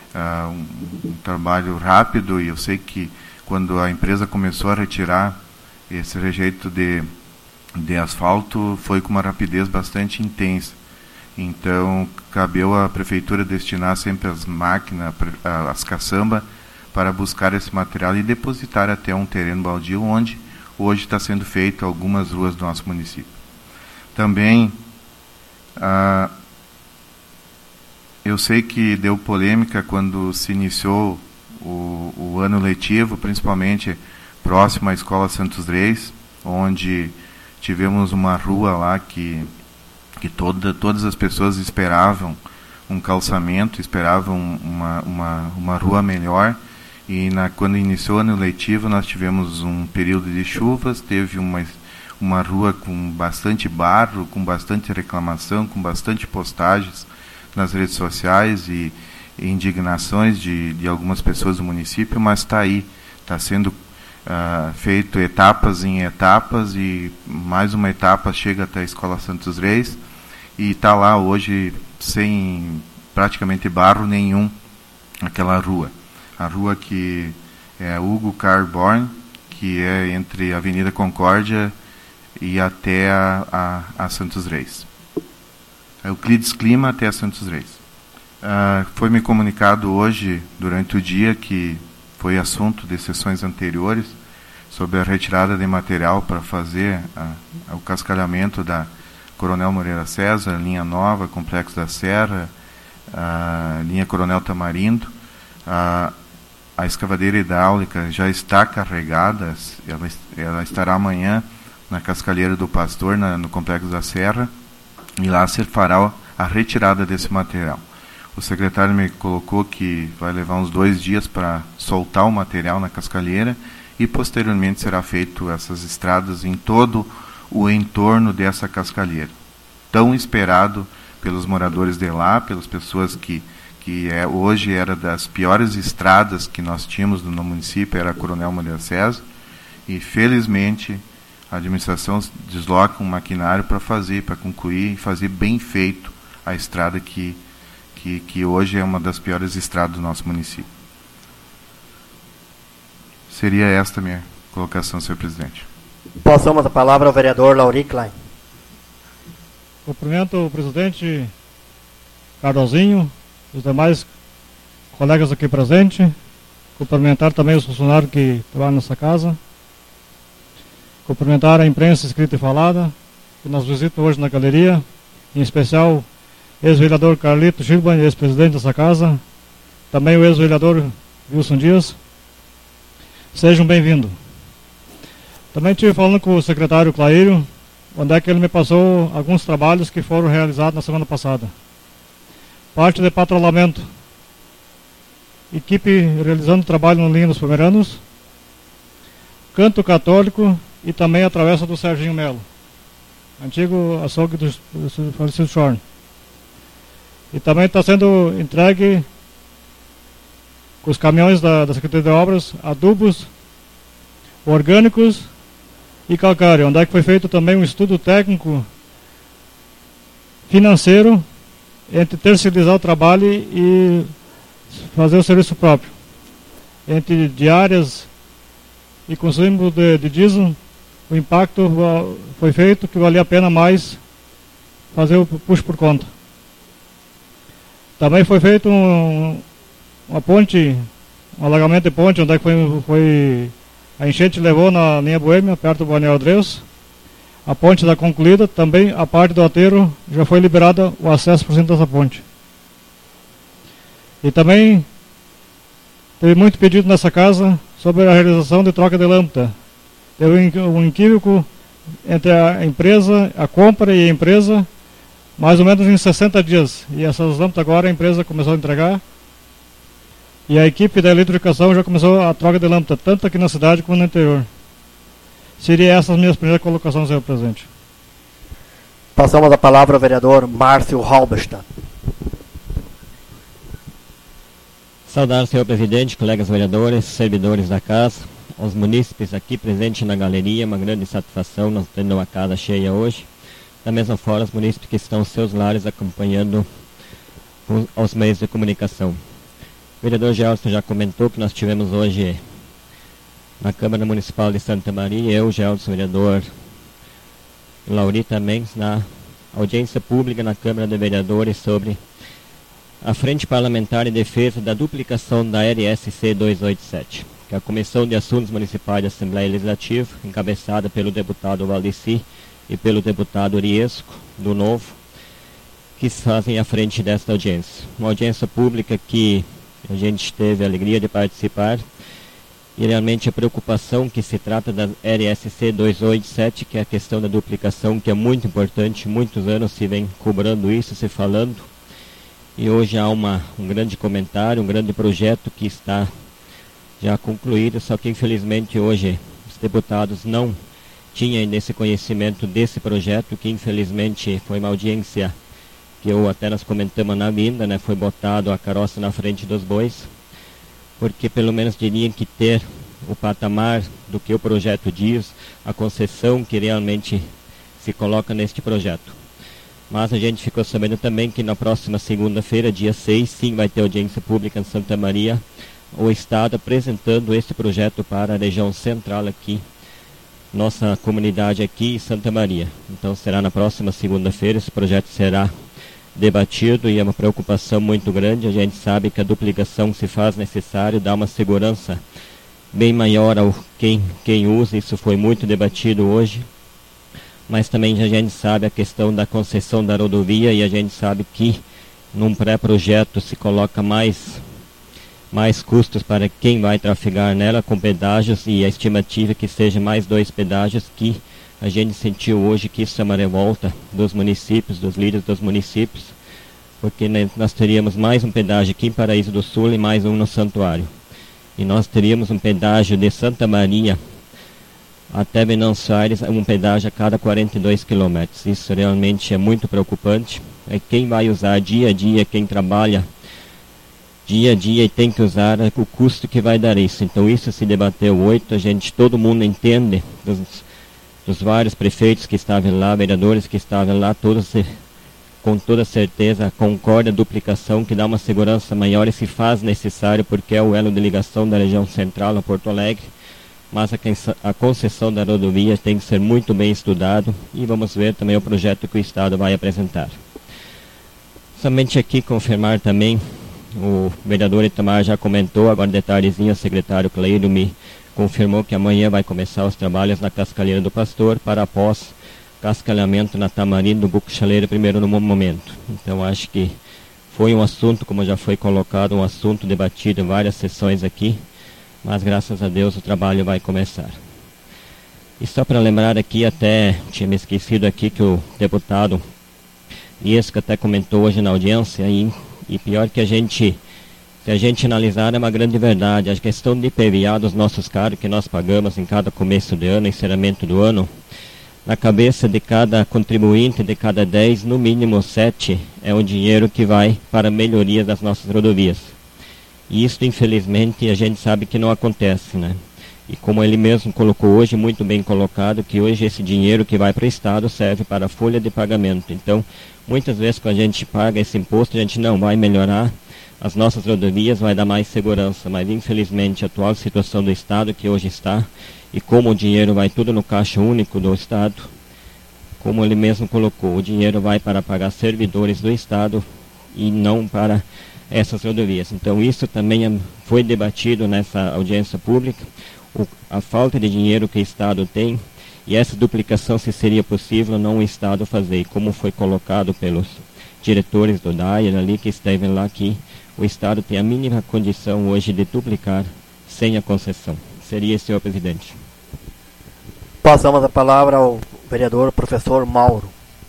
Speaker 2: um trabalho rápido, e eu sei que quando a empresa começou a retirar esse rejeito de asfalto, foi com uma rapidez bastante intensa. Então, cabeu à prefeitura destinar sempre as máquinas, as caçambas, para buscar esse material e depositar até um terreno baldio, onde hoje está sendo feito algumas ruas do nosso município. Também, eu sei que deu polêmica quando se iniciou o ano letivo, principalmente próximo à Escola Santos Reis, onde tivemos uma rua lá que todas as pessoas esperavam um calçamento, esperavam uma rua melhor, e quando iniciou o ano letivo nós tivemos um período de chuvas, teve uma rua com bastante barro, com bastante reclamação, com bastante postagens nas redes sociais e indignações de algumas pessoas do município, mas está aí, está sendo feito etapas em etapas, e mais uma etapa chega até a Escola Santos Reis, e está lá hoje sem praticamente barro nenhum aquela rua. A rua que é Hugo Carborn, que é entre a Avenida Concórdia e até a Santos Reis. Euclides Clima até a Santos Reis. Foi me comunicado hoje, durante o dia, que foi assunto de sessões anteriores, sobre a retirada de material para fazer o cascalhamento da Coronel Moreira César, linha nova, Complexo da Serra, linha Coronel Tamarindo. A escavadeira hidráulica já está carregada, ela estará amanhã na Cascalheira do Pastor, no Complexo da Serra, e lá se fará a retirada desse material. O secretário me colocou que vai levar uns 2 dias para soltar o material na cascalheira e posteriormente será feito essas estradas em todo o entorno dessa cascalheira. Tão esperado pelos moradores de lá, pelas pessoas que hoje era das piores estradas que nós tínhamos no município, era a Coronel Moreira César, e felizmente a administração desloca um maquinário para concluir e fazer bem feito a estrada que hoje é uma das piores estradas do nosso município. Seria esta a minha colocação, senhor presidente.
Speaker 1: Passamos a palavra ao vereador Lauri Klein.
Speaker 5: Cumprimento o presidente Cardozinho, os demais colegas aqui presentes. Cumprimentar também os funcionários que trabalham nessa casa. Cumprimentar a imprensa escrita e falada, que nos visita hoje na galeria, em especial ex-vereador Carlito Schilban, ex-presidente dessa casa, também o ex-vereador Wilson Dias. Sejam bem-vindos. Também estive falando com o secretário Claírio, onde é que ele me passou alguns trabalhos que foram realizados na semana passada. Parte de patrulhamento, equipe realizando trabalho no linha dos Pomeranos, canto católico e também a travessa do Serginho Melo, antigo açougue do falecido Chorne. E também está sendo entregue com os caminhões da Secretaria de Obras adubos orgânicos e calcário, onde é que foi feito também um estudo técnico financeiro entre terceirizar o trabalho e fazer o serviço próprio. Entre diárias e consumo de diesel, o impacto foi feito que valia a pena mais fazer o puxo por conta. Também foi feito uma ponte, um alagamento de ponte, onde é que foi a enchente levou na linha Boêmia, perto do Balneário Dreus. A ponte está concluída, também a parte do aterro já foi liberada o acesso por cima dessa ponte. E também teve muito pedido nessa casa sobre a realização de troca de lâmpada. Teve um equívoco entre a empresa, a compra e a empresa, mais ou menos em 60 dias. E essas lâmpadas agora a empresa começou a entregar. E a equipe da eletrificação já começou a troca de lâmpada, tanto aqui na cidade como no interior. Seria essas as minhas primeiras colocações, senhor presidente.
Speaker 1: Passamos a palavra ao vereador Márcio Halberstadt.
Speaker 8: Saudar, senhor presidente, colegas vereadores, servidores da casa, aos munícipes aqui presentes na galeria, uma grande satisfação nós tendo uma casa cheia hoje. Da mesma forma, os munícipes que estão aos seus lares acompanhando aos meios de comunicação. O vereador Gelson já comentou que nós tivemos hoje na Câmara Municipal de Santa Maria, eu, Gelson, vereador Lauri também, na audiência pública na Câmara de Vereadores sobre a Frente Parlamentar em Defesa da Duplicação da RSC 287, que é a Comissão de Assuntos Municipais da Assembleia Legislativa, encabeçada pelo deputado Valdeci e pelo deputado Oriesco, do Novo, que fazem a frente desta audiência. Uma audiência pública que a gente teve a alegria de participar, e realmente a preocupação que se trata da RSC 287, que é a questão da duplicação, que é muito importante, muitos anos se vem cobrando isso, se falando, e hoje há um grande comentário, um grande projeto que está já concluído, só que infelizmente hoje os deputados não tinham ainda esse conhecimento desse projeto, que infelizmente foi uma audiência que até nós comentamos na vinda, né, foi botado a carroça na frente dos bois, porque pelo menos teriam que ter o patamar do que o projeto diz, a concessão que realmente se coloca neste projeto. Mas a gente ficou sabendo também que na próxima segunda-feira, dia 6, sim, vai ter audiência pública em Santa Maria, o Estado apresentando este projeto para a região central aqui, nossa comunidade aqui em Santa Maria. Então será na próxima segunda-feira, esse projeto será debatido e é uma preocupação muito grande. A gente sabe que a duplicação se faz necessário, dá uma segurança bem maior ao quem usa, isso foi muito debatido hoje. Mas também a gente sabe a questão da concessão da rodovia e a gente sabe que num pré-projeto se coloca mais custos para quem vai trafegar nela com pedágios, e a estimativa é que seja mais 2 pedágios, que a gente sentiu hoje que isso é uma revolta dos municípios, dos líderes dos municípios, porque nós teríamos mais um pedágio aqui em Paraíso do Sul e mais um no Santuário. E nós teríamos um pedágio de Santa Maria até Venâncio Aires, um pedágio a cada 42 quilômetros. Isso realmente é muito preocupante. É quem vai usar dia a dia, quem trabalha dia a dia e tem que usar, o custo que vai dar isso. Então isso se debateu 8, todo mundo entende, dos vários prefeitos que estavam lá, vereadores que estavam lá, todos com toda certeza concordam a duplicação, que dá uma segurança maior e se faz necessário, porque é o elo de ligação da região central a Porto Alegre. Mas a concessão da rodovia tem que ser muito bem estudado, e vamos ver também o projeto que o Estado vai apresentar. Somente aqui confirmar também, o vereador Itamar já comentou, agora de tardezinha o secretário Cleiro me confirmou que amanhã vai começar os trabalhos na Cascalheira do Pastor, para após cascalhamento na Tamarindo do Buco-Chaleira primeiro no momento. Então acho que foi um assunto, como já foi colocado, um assunto debatido em várias sessões aqui, mas graças a Deus o trabalho vai começar. E só para lembrar aqui, até tinha me esquecido aqui que o deputado Iesca até comentou hoje na audiência, e pior que se a gente analisar, é uma grande verdade. A questão de IPVA dos nossos carros que nós pagamos em cada começo de ano, encerramento do ano, na cabeça de cada contribuinte, de cada 10, no mínimo 7 é o dinheiro que vai para a melhoria das nossas rodovias. E isso, infelizmente, a gente sabe que não acontece, né? E como ele mesmo colocou hoje, muito bem colocado, que hoje esse dinheiro que vai para o Estado serve para a folha de pagamento. Então, muitas vezes quando a gente paga esse imposto, a gente não vai melhorar as nossas rodovias, vai dar mais segurança. Mas, infelizmente, a atual situação do Estado que hoje está, e como o dinheiro vai tudo no caixa único do Estado, como ele mesmo colocou, o dinheiro vai para pagar servidores do Estado e não para essas rodovias. Então isso também foi debatido nessa audiência pública, a falta de dinheiro que o Estado tem, e essa duplicação, se seria possível não o Estado fazer, e como foi colocado pelos diretores do DAIR ali, que esteve lá, que o Estado tem a mínima condição hoje de duplicar sem a concessão. Seria, senhor presidente.
Speaker 1: Passamos a palavra ao vereador professor Mauro.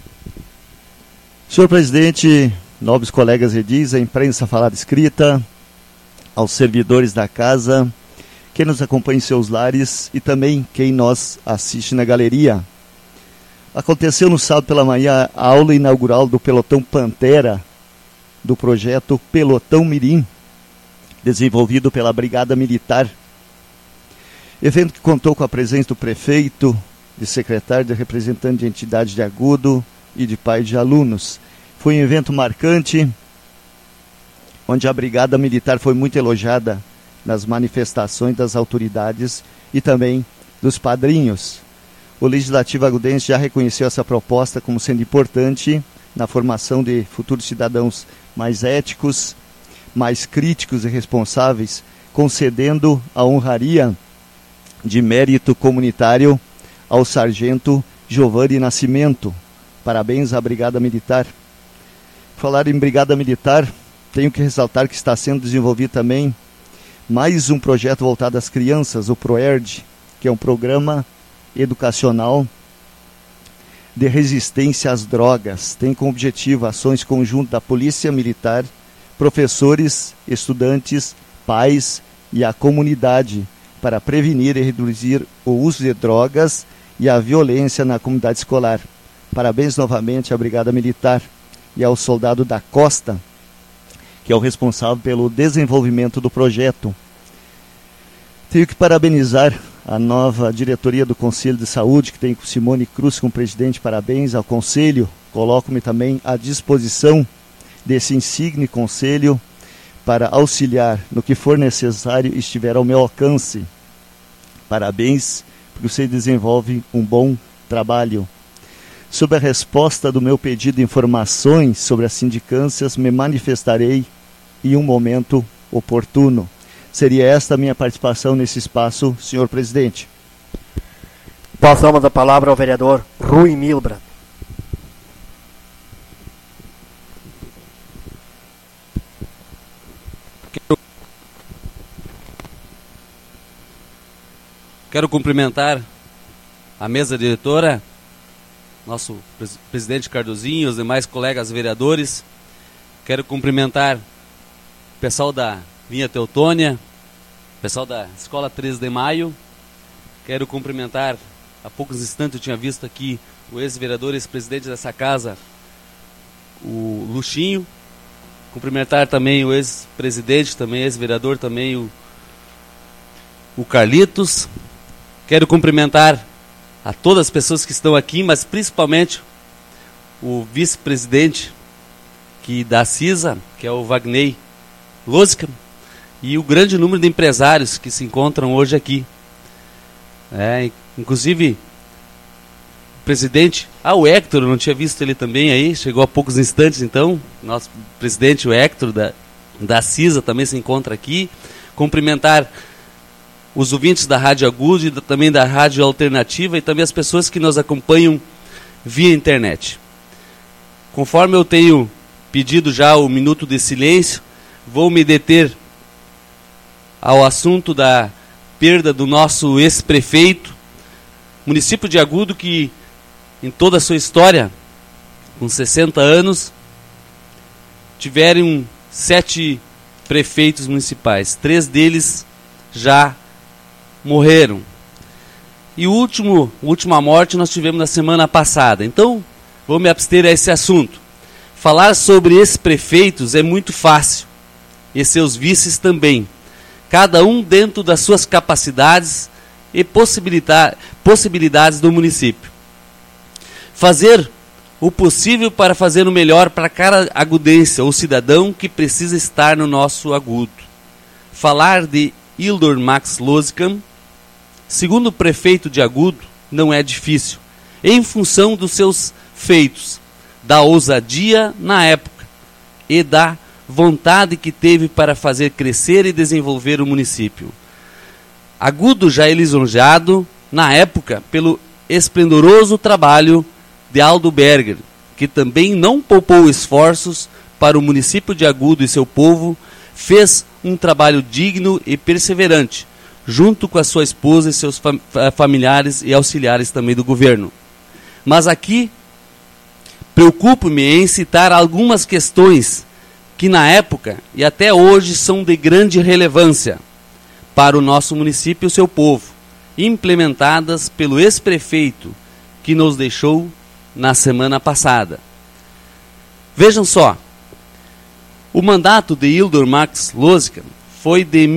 Speaker 4: Senhor presidente, nobres colegas edis, a imprensa falada escrita, aos servidores da casa, quem nos acompanha em seus lares e também quem nos assiste na galeria. Aconteceu no sábado pela manhã a aula inaugural do Pelotão Pantera, do projeto Pelotão Mirim, desenvolvido pela Brigada Militar. Evento que contou com a presença do prefeito, de secretário, de representante de entidades de Agudo e de pais de alunos. Foi um evento marcante, onde a Brigada Militar foi muito elogiada nas manifestações das autoridades e também dos padrinhos. O Legislativo agudense já reconheceu essa proposta como sendo importante na formação de futuros cidadãos mais éticos, mais críticos e responsáveis, concedendo a honraria de mérito comunitário ao sargento Giovanni Nascimento. Parabéns à Brigada Militar. Falar em Brigada Militar, tenho que ressaltar que está sendo desenvolvido também mais um projeto voltado às crianças, o PROERD, que é um programa educacional de resistência às drogas. Tem como objetivo ações conjuntas da Polícia Militar, professores, estudantes, pais e a comunidade para prevenir e reduzir o uso de drogas e a violência na comunidade escolar. Parabéns novamente à Brigada Militar e ao soldado da Costa, que é o responsável pelo desenvolvimento do projeto. Tenho que parabenizar a nova diretoria do Conselho de Saúde, que tem com Simone Cruz como presidente. Parabéns ao Conselho. Coloco-me também à disposição desse insigne Conselho para auxiliar no que for necessário e estiver ao meu alcance. Parabéns, porque você desenvolve um bom trabalho. Sob a resposta do meu pedido de informações sobre as sindicâncias, me manifestarei em um momento oportuno. Seria esta a minha participação nesse espaço, senhor presidente.
Speaker 1: Passamos a palavra ao vereador Rui Milbrat.
Speaker 3: Quero cumprimentar a mesa diretora, nosso presidente Cardozinho, os demais colegas vereadores. Quero cumprimentar o pessoal da Vinha Teutônia, o pessoal da Escola 13 de Maio. Quero cumprimentar, há poucos instantes eu tinha visto aqui o ex-vereador, ex-presidente dessa casa, o Luxinho. Cumprimentar também o ex-presidente, também ex-vereador, também o Carlitos. Quero cumprimentar a todas as pessoas que estão aqui, mas principalmente o vice-presidente da CISA, que é o Wagner Losicam, e o grande número de empresários que se encontram hoje aqui. Inclusive, o presidente, o Hector, eu não tinha visto ele também aí, chegou há poucos instantes então, nosso presidente, o Hector, da CISA, também se encontra aqui. Cumprimentar os ouvintes da Rádio Agudo e também da Rádio Alternativa e também as pessoas que nos acompanham via internet. Conforme eu tenho pedido já o minuto de silêncio, vou me deter ao assunto da perda do nosso ex-prefeito, município de Agudo, que em toda a sua história, com 60 anos, tiveram 7 prefeitos municipais. 3 deles já morreram. E a última morte nós tivemos na semana passada. Então, vou me abster a esse assunto. Falar sobre esses prefeitos é muito fácil. E seus vices também. Cada um dentro das suas capacidades e possibilidades do município. Fazer o possível para fazer o melhor para cada agudense ou cidadão que precisa estar no nosso Agudo. Falar de Hildor Max Losicam, segundo o prefeito de Agudo, não é difícil, em função dos seus feitos, da ousadia na época e da vontade que teve para fazer crescer e desenvolver o município. Agudo já é lisonjeado, na época, pelo esplendoroso trabalho de Aldo Berger, que também não poupou esforços para o município de Agudo e seu povo, fez um trabalho digno e perseverante, junto com a sua esposa e seus familiares e auxiliares também do governo. Mas aqui, preocupo-me em citar algumas questões que na época e até hoje são de grande relevância para o nosso município e o seu povo, implementadas pelo ex-prefeito que nos deixou na semana passada. Vejam só, o mandato de Hildor Max Losicam foi de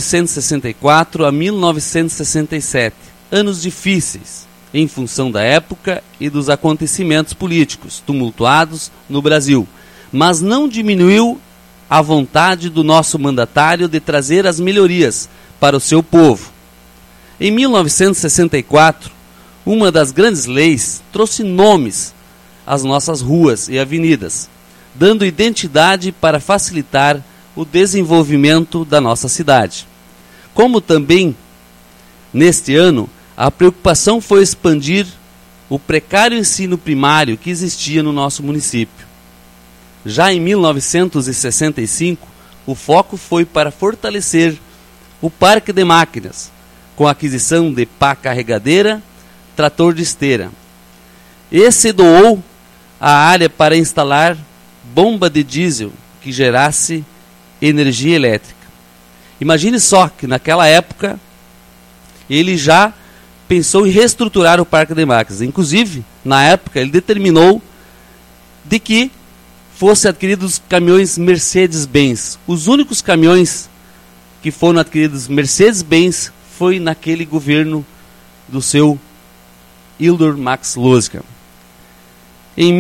Speaker 3: 1964 a 1967, anos difíceis, em função da época e dos acontecimentos políticos tumultuados no Brasil, mas não diminuiu a vontade do nosso mandatário de trazer as melhorias para o seu povo. Em 1964, uma das grandes leis trouxe nomes às nossas ruas e avenidas, dando identidade para facilitar o desenvolvimento da nossa cidade. Como também, neste ano, a preocupação foi expandir o precário ensino primário que existia no nosso município. Já em 1965, o foco foi para fortalecer o parque de máquinas, com a aquisição de pá carregadeira, trator de esteira. E se doou a área para instalar bomba de diesel que gerasse energia elétrica. Imagine só que naquela época ele já pensou em reestruturar o parque de máquinas. Inclusive, na época, ele determinou de que fossem adquiridos caminhões Mercedes-Benz. Os únicos caminhões que foram adquiridos Mercedes-Benz foi naquele governo do seu Hildor Max Losicam. Em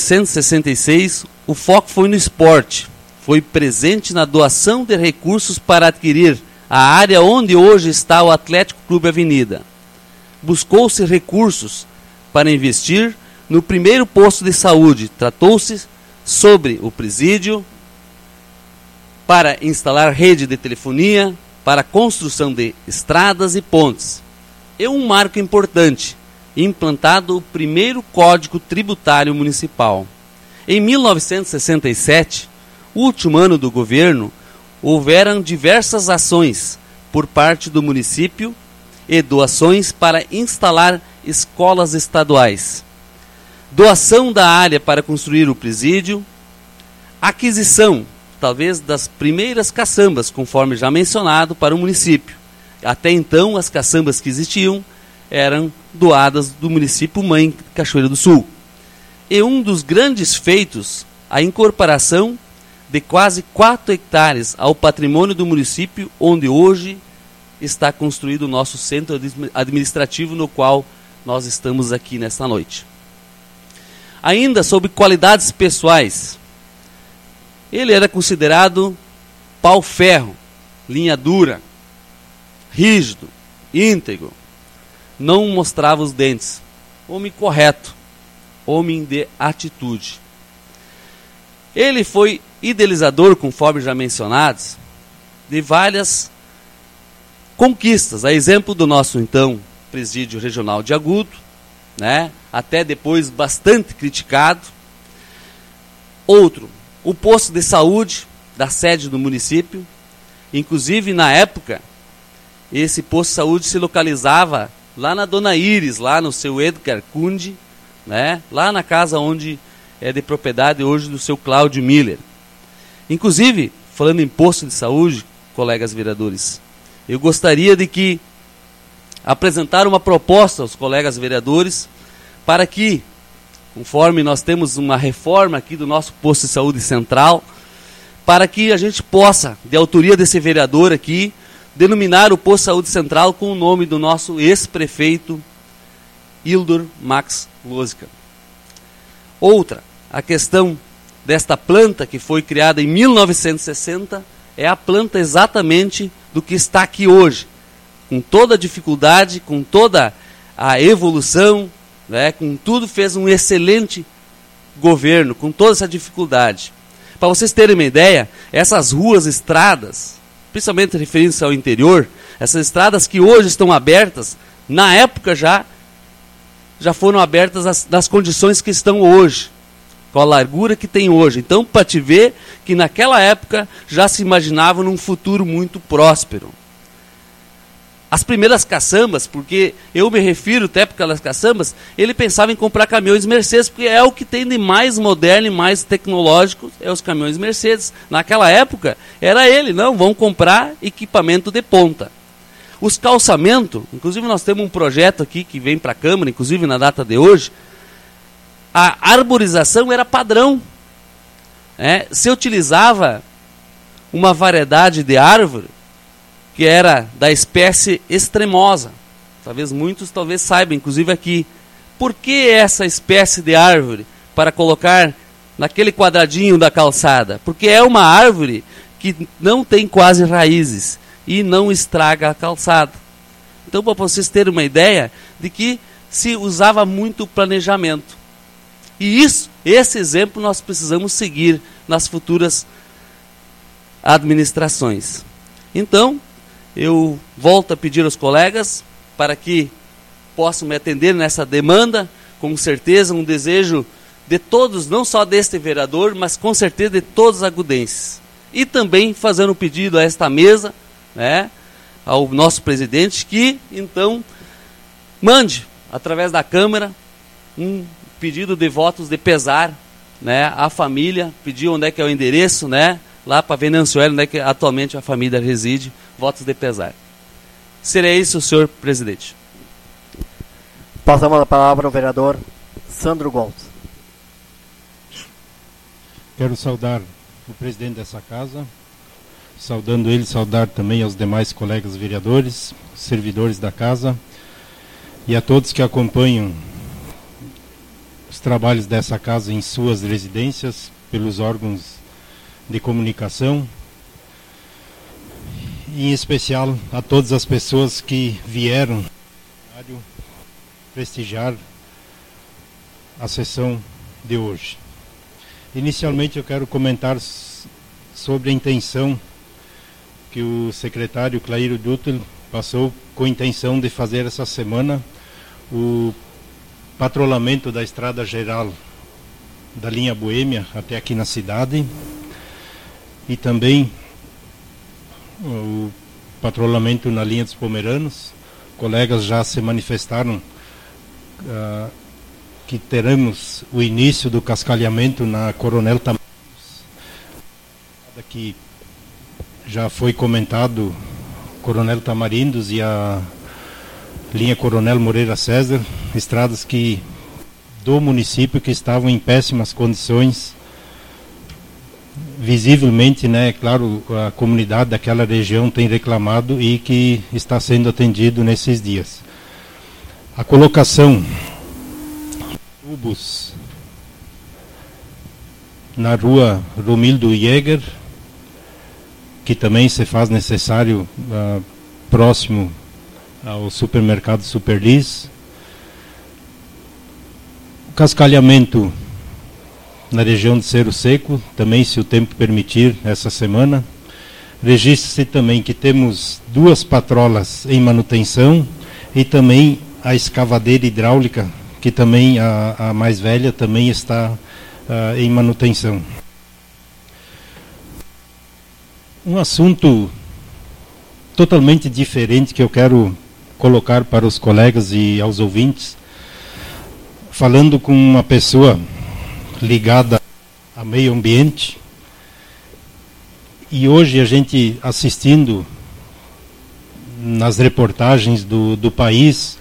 Speaker 3: 1966, o foco foi no esporte. Foi presente na doação de recursos para adquirir a área onde hoje está o Atlético Clube Avenida. Buscou-se recursos para investir no primeiro posto de saúde, tratou-se sobre o presídio para instalar rede de telefonia, para a construção de estradas e pontes. É um marco importante, implantado o primeiro Código Tributário Municipal. Em 1967, último ano do governo, houveram diversas ações por parte do município e doações para instalar escolas estaduais. Doação da área para construir o presídio, aquisição, talvez, das primeiras caçambas, conforme já mencionado, para o município. Até então, as caçambas que existiam eram doadas do município mãe Cachoeira do Sul. E um dos grandes feitos, a incorporação de quase 4 hectares ao patrimônio do município, onde hoje está construído o nosso centro administrativo, no qual nós estamos aqui nesta noite. Ainda sobre qualidades pessoais, ele era considerado pau-ferro, linha dura, rígido, íntegro, não mostrava os dentes, homem correto, homem de atitude. Ele foi idealizador, conforme já mencionados, de várias conquistas, a exemplo do nosso então presídio regional de Agudo, né? Até depois bastante criticado. Outro, o posto de saúde da sede do município, inclusive na época, esse posto de saúde se localizava lá na Dona Iris, lá no seu Edgar Cunde, né? Lá na casa onde é de propriedade hoje do seu Cláudio Miller. Inclusive, falando em posto de saúde, colegas vereadores, eu gostaria de que apresentar uma proposta aos colegas vereadores para que, conforme nós temos uma reforma aqui do nosso posto de saúde central, para que a gente possa, de autoria desse vereador aqui, denominar o posto de saúde central com o nome do nosso ex-prefeito Hildor Max Losica. Outra, a questão desta planta que foi criada em 1960, é a planta exatamente do que está aqui hoje, com toda a dificuldade, com toda a evolução, né, com tudo, fez um excelente governo, com toda essa dificuldade. Para vocês terem uma ideia, essas ruas, estradas, principalmente referindo-se ao interior, essas estradas que hoje estão abertas, na época já foram abertas nas condições que estão hoje, com a largura que tem hoje. Então, para te ver que naquela época já se imaginava num futuro muito próspero. As primeiras caçambas, porque eu me refiro até para aquelas caçambas, ele pensava em comprar caminhões Mercedes, porque é o que tem de mais moderno e mais tecnológico, é os caminhões Mercedes. Naquela época, era ele, não, vão comprar equipamento de ponta. Os calçamentos, inclusive nós temos um projeto aqui que vem para a Câmara, inclusive na data de hoje, a arborização era padrão. Se utilizava uma variedade de árvore que era da espécie extremosa. Talvez muitos saibam, inclusive aqui. Por que essa espécie de árvore para colocar naquele quadradinho da calçada? Porque é uma árvore que não tem quase raízes e não estraga a calçada. Então, para vocês terem uma ideia de que se usava muito planejamento. E esse exemplo nós precisamos seguir nas futuras administrações. Então, eu volto a pedir aos colegas para que possam me atender nessa demanda, com certeza um desejo de todos, não só deste vereador, mas com certeza de todos os agudenses. E também fazendo um pedido a esta mesa, né, ao nosso presidente, que então mande, através da Câmara, um pedido de votos de pesar, né, à família, pedir onde é que é o endereço, né, lá para Venançoel, onde é que atualmente a família reside, votos de pesar. Seria isso, senhor presidente.
Speaker 1: Passamos a palavra ao vereador Sandro Goltz.
Speaker 9: Quero saudar o presidente dessa casa, saudando ele, saudar também aos demais colegas vereadores, servidores da casa e a todos que acompanham os trabalhos dessa casa em suas residências, pelos órgãos de comunicação, e em especial a todas as pessoas que vieram prestigiar a sessão de hoje. Inicialmente eu quero comentar sobre a intenção que o secretário Clairo Dutel passou com a intenção de fazer essa semana o patrulhamento da estrada geral da linha Boêmia até aqui na cidade e também o patrulhamento na linha dos Pomeranos. Colegas já se manifestaram que teremos o início do cascalhamento na Coronel Tamarindos, que já foi comentado, Coronel Tamarindos e a linha Coronel Moreira César, estradas que do município que estavam em péssimas condições, visivelmente, né, claro, a comunidade daquela região tem reclamado e que está sendo atendido nesses dias. A colocação de tubos na rua Romildo Jäger, que também se faz necessário próximo ao supermercado Superlis. O cascalhamento na região de Cerro Seco, também, se o tempo permitir, essa semana. Registre-se também que temos 2 patrolas em manutenção e também a escavadeira hidráulica, que também, a mais velha, também está em manutenção. Um assunto totalmente diferente que eu quero colocar para os colegas e aos ouvintes, falando com uma pessoa ligada ao meio ambiente, e hoje a gente assistindo nas reportagens do país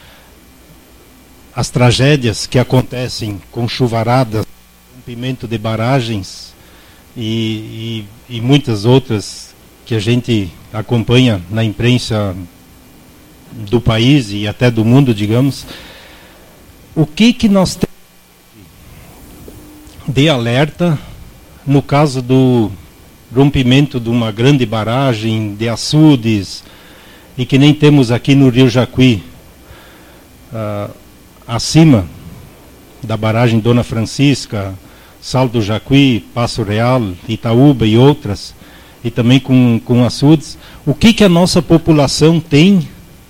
Speaker 9: as tragédias que acontecem com chuvaradas, rompimento de barragens e muitas outras que a gente acompanha na imprensa do país e até do mundo, digamos. O que nós temos de alerta no caso do rompimento de uma grande barragem, de açudes, e que nem temos aqui no Rio Jacuí, acima da barragem Dona Francisca, Sal do Jacuí, Passo Real, Itaúba e outras, e também com açudes. O que a nossa população tem,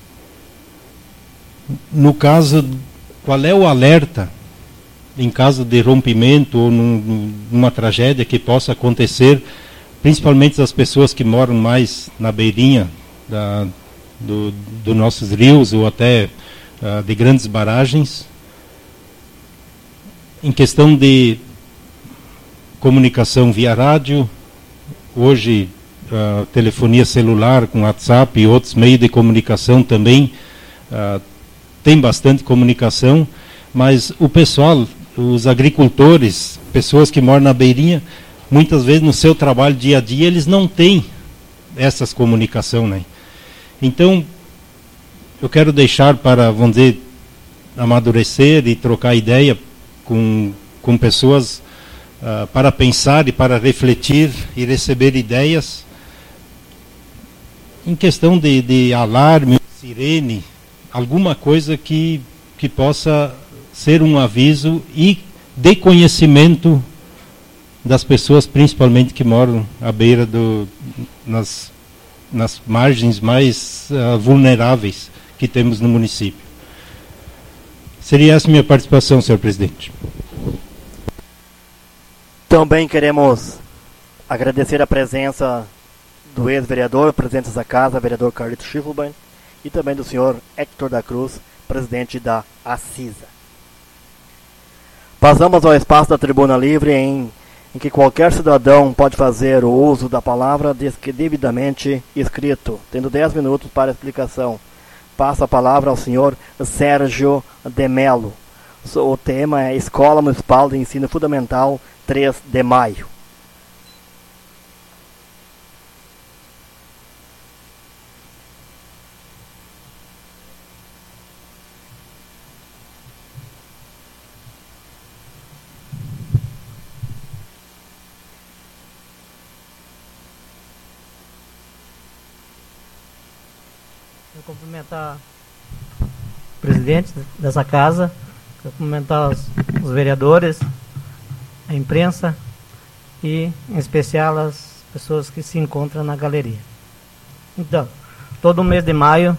Speaker 9: no caso, qual é o alerta em caso de rompimento ou numa tragédia que possa acontecer, principalmente das pessoas que moram mais na beirinha dos nossos rios ou até de grandes barragens. Em questão de comunicação via rádio, hoje telefonia celular com WhatsApp e outros meios de comunicação também tem bastante comunicação, mas o pessoal, os agricultores, pessoas que moram na beirinha, muitas vezes no seu trabalho dia a dia eles não têm essas comunicações, né? Então eu quero deixar para, vamos dizer, amadurecer e trocar ideia com pessoas para pensar e para refletir e receber ideias em questão de alarme, sirene, alguma coisa que possa ser um aviso e de conhecimento das pessoas, principalmente que moram à beira nas margens mais vulneráveis que temos no município. Seria essa minha participação, senhor presidente.
Speaker 1: Também queremos agradecer a presença do ex-vereador, presidente da casa, vereador Carlito Schiffelbein, e também do senhor Hector da Cruz, presidente da ACISA. Passamos ao espaço da Tribuna Livre, em que qualquer cidadão pode fazer o uso da palavra desde que devidamente escrito, tendo 10 minutos para explicação. Passo a palavra ao senhor Sérgio de Melo. O tema é Escola Municipal de Ensino Fundamental 3 de Maio.
Speaker 10: Cumprimentar o presidente dessa casa, cumprimentar os vereadores, a imprensa e, em especial, as pessoas que se encontram na galeria. Então, todo mês de maio,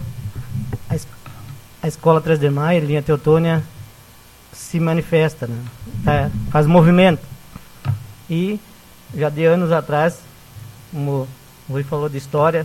Speaker 10: a Escola 3 de Maio, linha Teutônia, se manifesta, né? Faz movimento. E já de anos atrás, como o Rui falou de história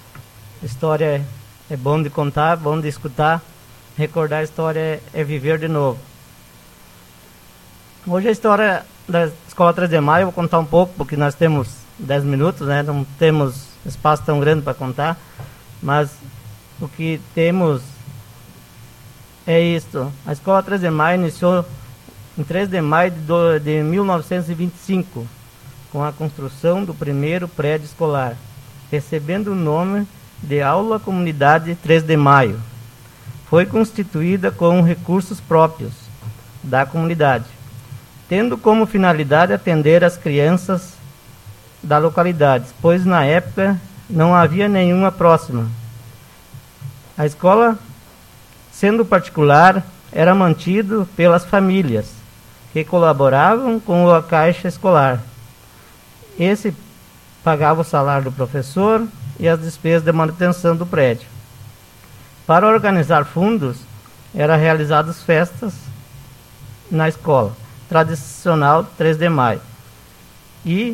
Speaker 10: é bom de contar, bom de escutar, recordar a história é viver de novo. Hoje a história da Escola 3 de Maio, eu vou contar um pouco, porque nós temos 10 minutos, né? Não temos espaço tão grande para contar, mas o que temos é isto. A Escola 3 de Maio iniciou em 3 de maio de 1925, com a construção do primeiro prédio escolar, recebendo o nome de Aula Comunidade 3 de Maio. Foi constituída com recursos próprios da comunidade, tendo como finalidade atender as crianças da localidade, pois na época não havia nenhuma próxima. A escola, sendo particular, era mantido pelas famílias que colaboravam com a caixa escolar. Esse pagava o salário do professor e as despesas de manutenção do prédio. Para organizar fundos, eram realizadas festas na escola, tradicional 3 de maio. E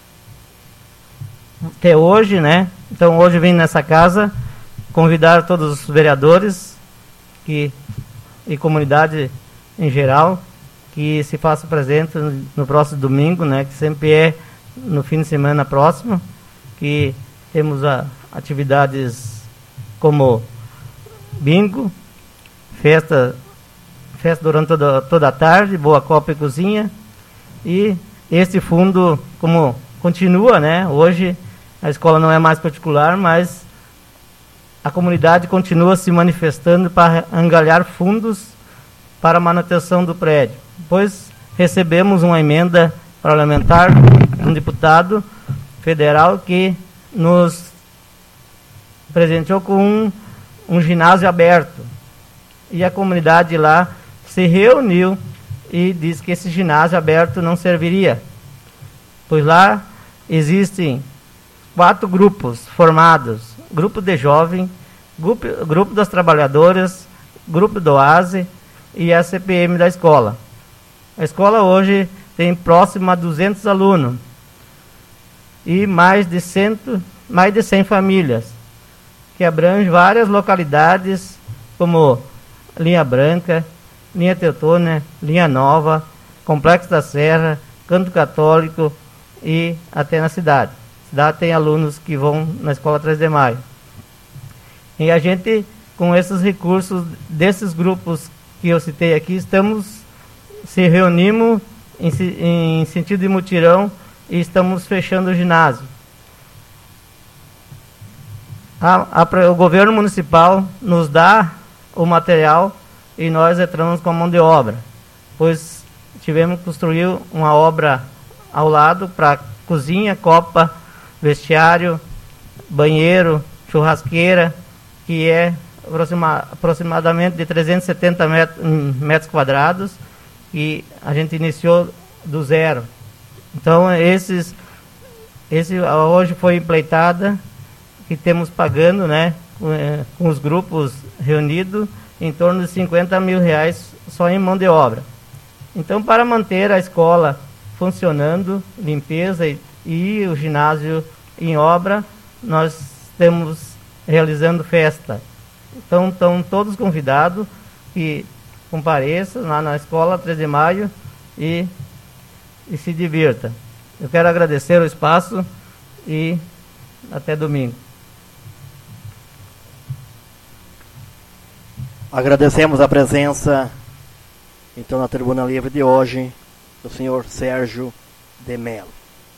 Speaker 10: até hoje, né? Então hoje vim nessa casa convidar todos os vereadores e comunidade em geral que se faça presente no próximo domingo, né? Que sempre é no fim de semana próximo, que temos atividades como bingo, festa durante toda a tarde, boa copa e cozinha. E esse fundo, como continua, né? Hoje a escola não é mais particular, mas a comunidade continua se manifestando para angariar fundos para a manutenção do prédio. Depois recebemos uma emenda parlamentar de um deputado federal que nos presenteou com um ginásio aberto. E a comunidade lá se reuniu e disse que esse ginásio aberto não serviria, pois lá existem 4 grupos formados: grupo de jovem, grupo das trabalhadoras, grupo do ASE e a CPM da escola. A escola hoje tem próximo a 200 alunos e mais de 100 famílias, que abrange várias localidades como Linha Branca, Linha Teutônia, Linha Nova, Complexo da Serra, Canto Católico e até na cidade. A cidade tem alunos que vão na Escola 3 de Maio. E a gente, com esses recursos desses grupos que eu citei aqui, se reunimos em sentido de mutirão e estamos fechando o ginásio. O governo municipal nos dá o material e nós entramos com a mão de obra, pois tivemos que construir uma obra ao lado para cozinha, copa, vestiário, banheiro, churrasqueira, que é aproximadamente de 370 metros quadrados, e a gente iniciou do zero. Então esse hoje foi empleitada, que temos pagando, né, com os grupos reunidos, em torno de 50 mil reais só em mão de obra. Então, para manter a escola funcionando, limpeza e o ginásio em obra, nós estamos realizando festa. Então, estão todos convidados que compareçam lá na Escola 3 de Maio e se divirta. Eu quero agradecer o espaço e até domingo.
Speaker 1: Agradecemos a presença, então, na Tribuna Livre de hoje, do senhor Sérgio de Mello.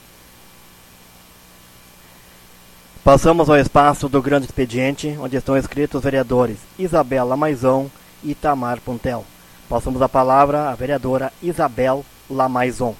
Speaker 1: Passamos ao espaço do grande expediente, onde estão escritos os vereadores Isabel Lamaison e Itamar Puntel. Passamos a palavra à vereadora Isabel Lamaison.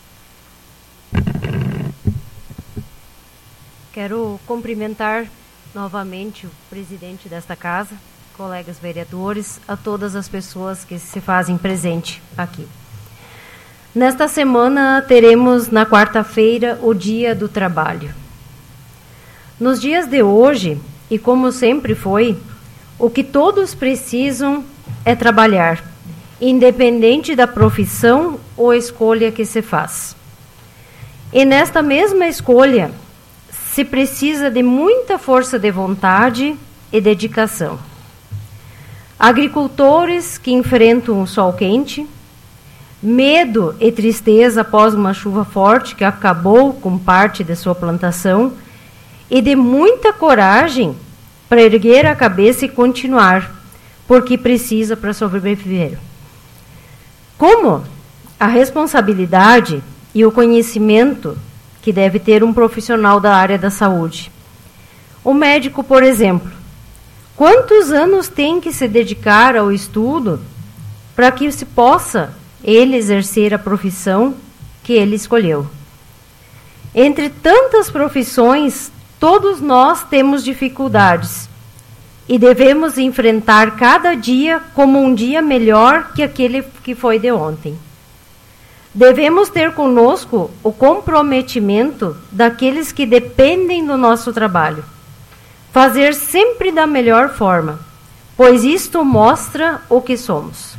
Speaker 7: Quero cumprimentar novamente o presidente desta casa, colegas vereadores, a todas as pessoas que se fazem presente aqui. Nesta semana teremos na quarta-feira o Dia do Trabalho. Nos dias de hoje, e como sempre foi, o que todos precisam é trabalhar, independente da profissão ou escolha que se faz. E nesta mesma escolha, se precisa de muita força de vontade e dedicação. Agricultores que enfrentam o sol quente, medo e tristeza após uma chuva forte que acabou com parte de sua plantação, e de muita coragem para erguer a cabeça e continuar, porque precisa para sobreviver. Como a responsabilidade e o conhecimento que deve ter um profissional da área da saúde. O médico, por exemplo, quantos anos tem que se dedicar ao estudo para que se possa ele exercer a profissão que ele escolheu? Entre tantas profissões, todos nós temos dificuldades e devemos enfrentar cada dia como um dia melhor que aquele que foi de ontem. Devemos ter conosco o comprometimento daqueles que dependem do nosso trabalho. Fazer sempre da melhor forma, pois isto mostra o que somos.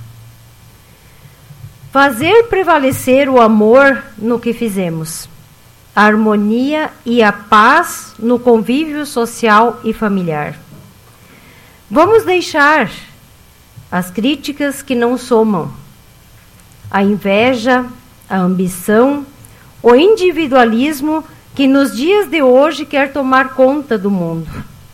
Speaker 7: Fazer prevalecer o amor no que fizemos, a harmonia e a paz no convívio social e familiar. Vamos deixar as críticas que não somam, a inveja, a ambição, o individualismo que nos dias de hoje quer tomar conta do mundo.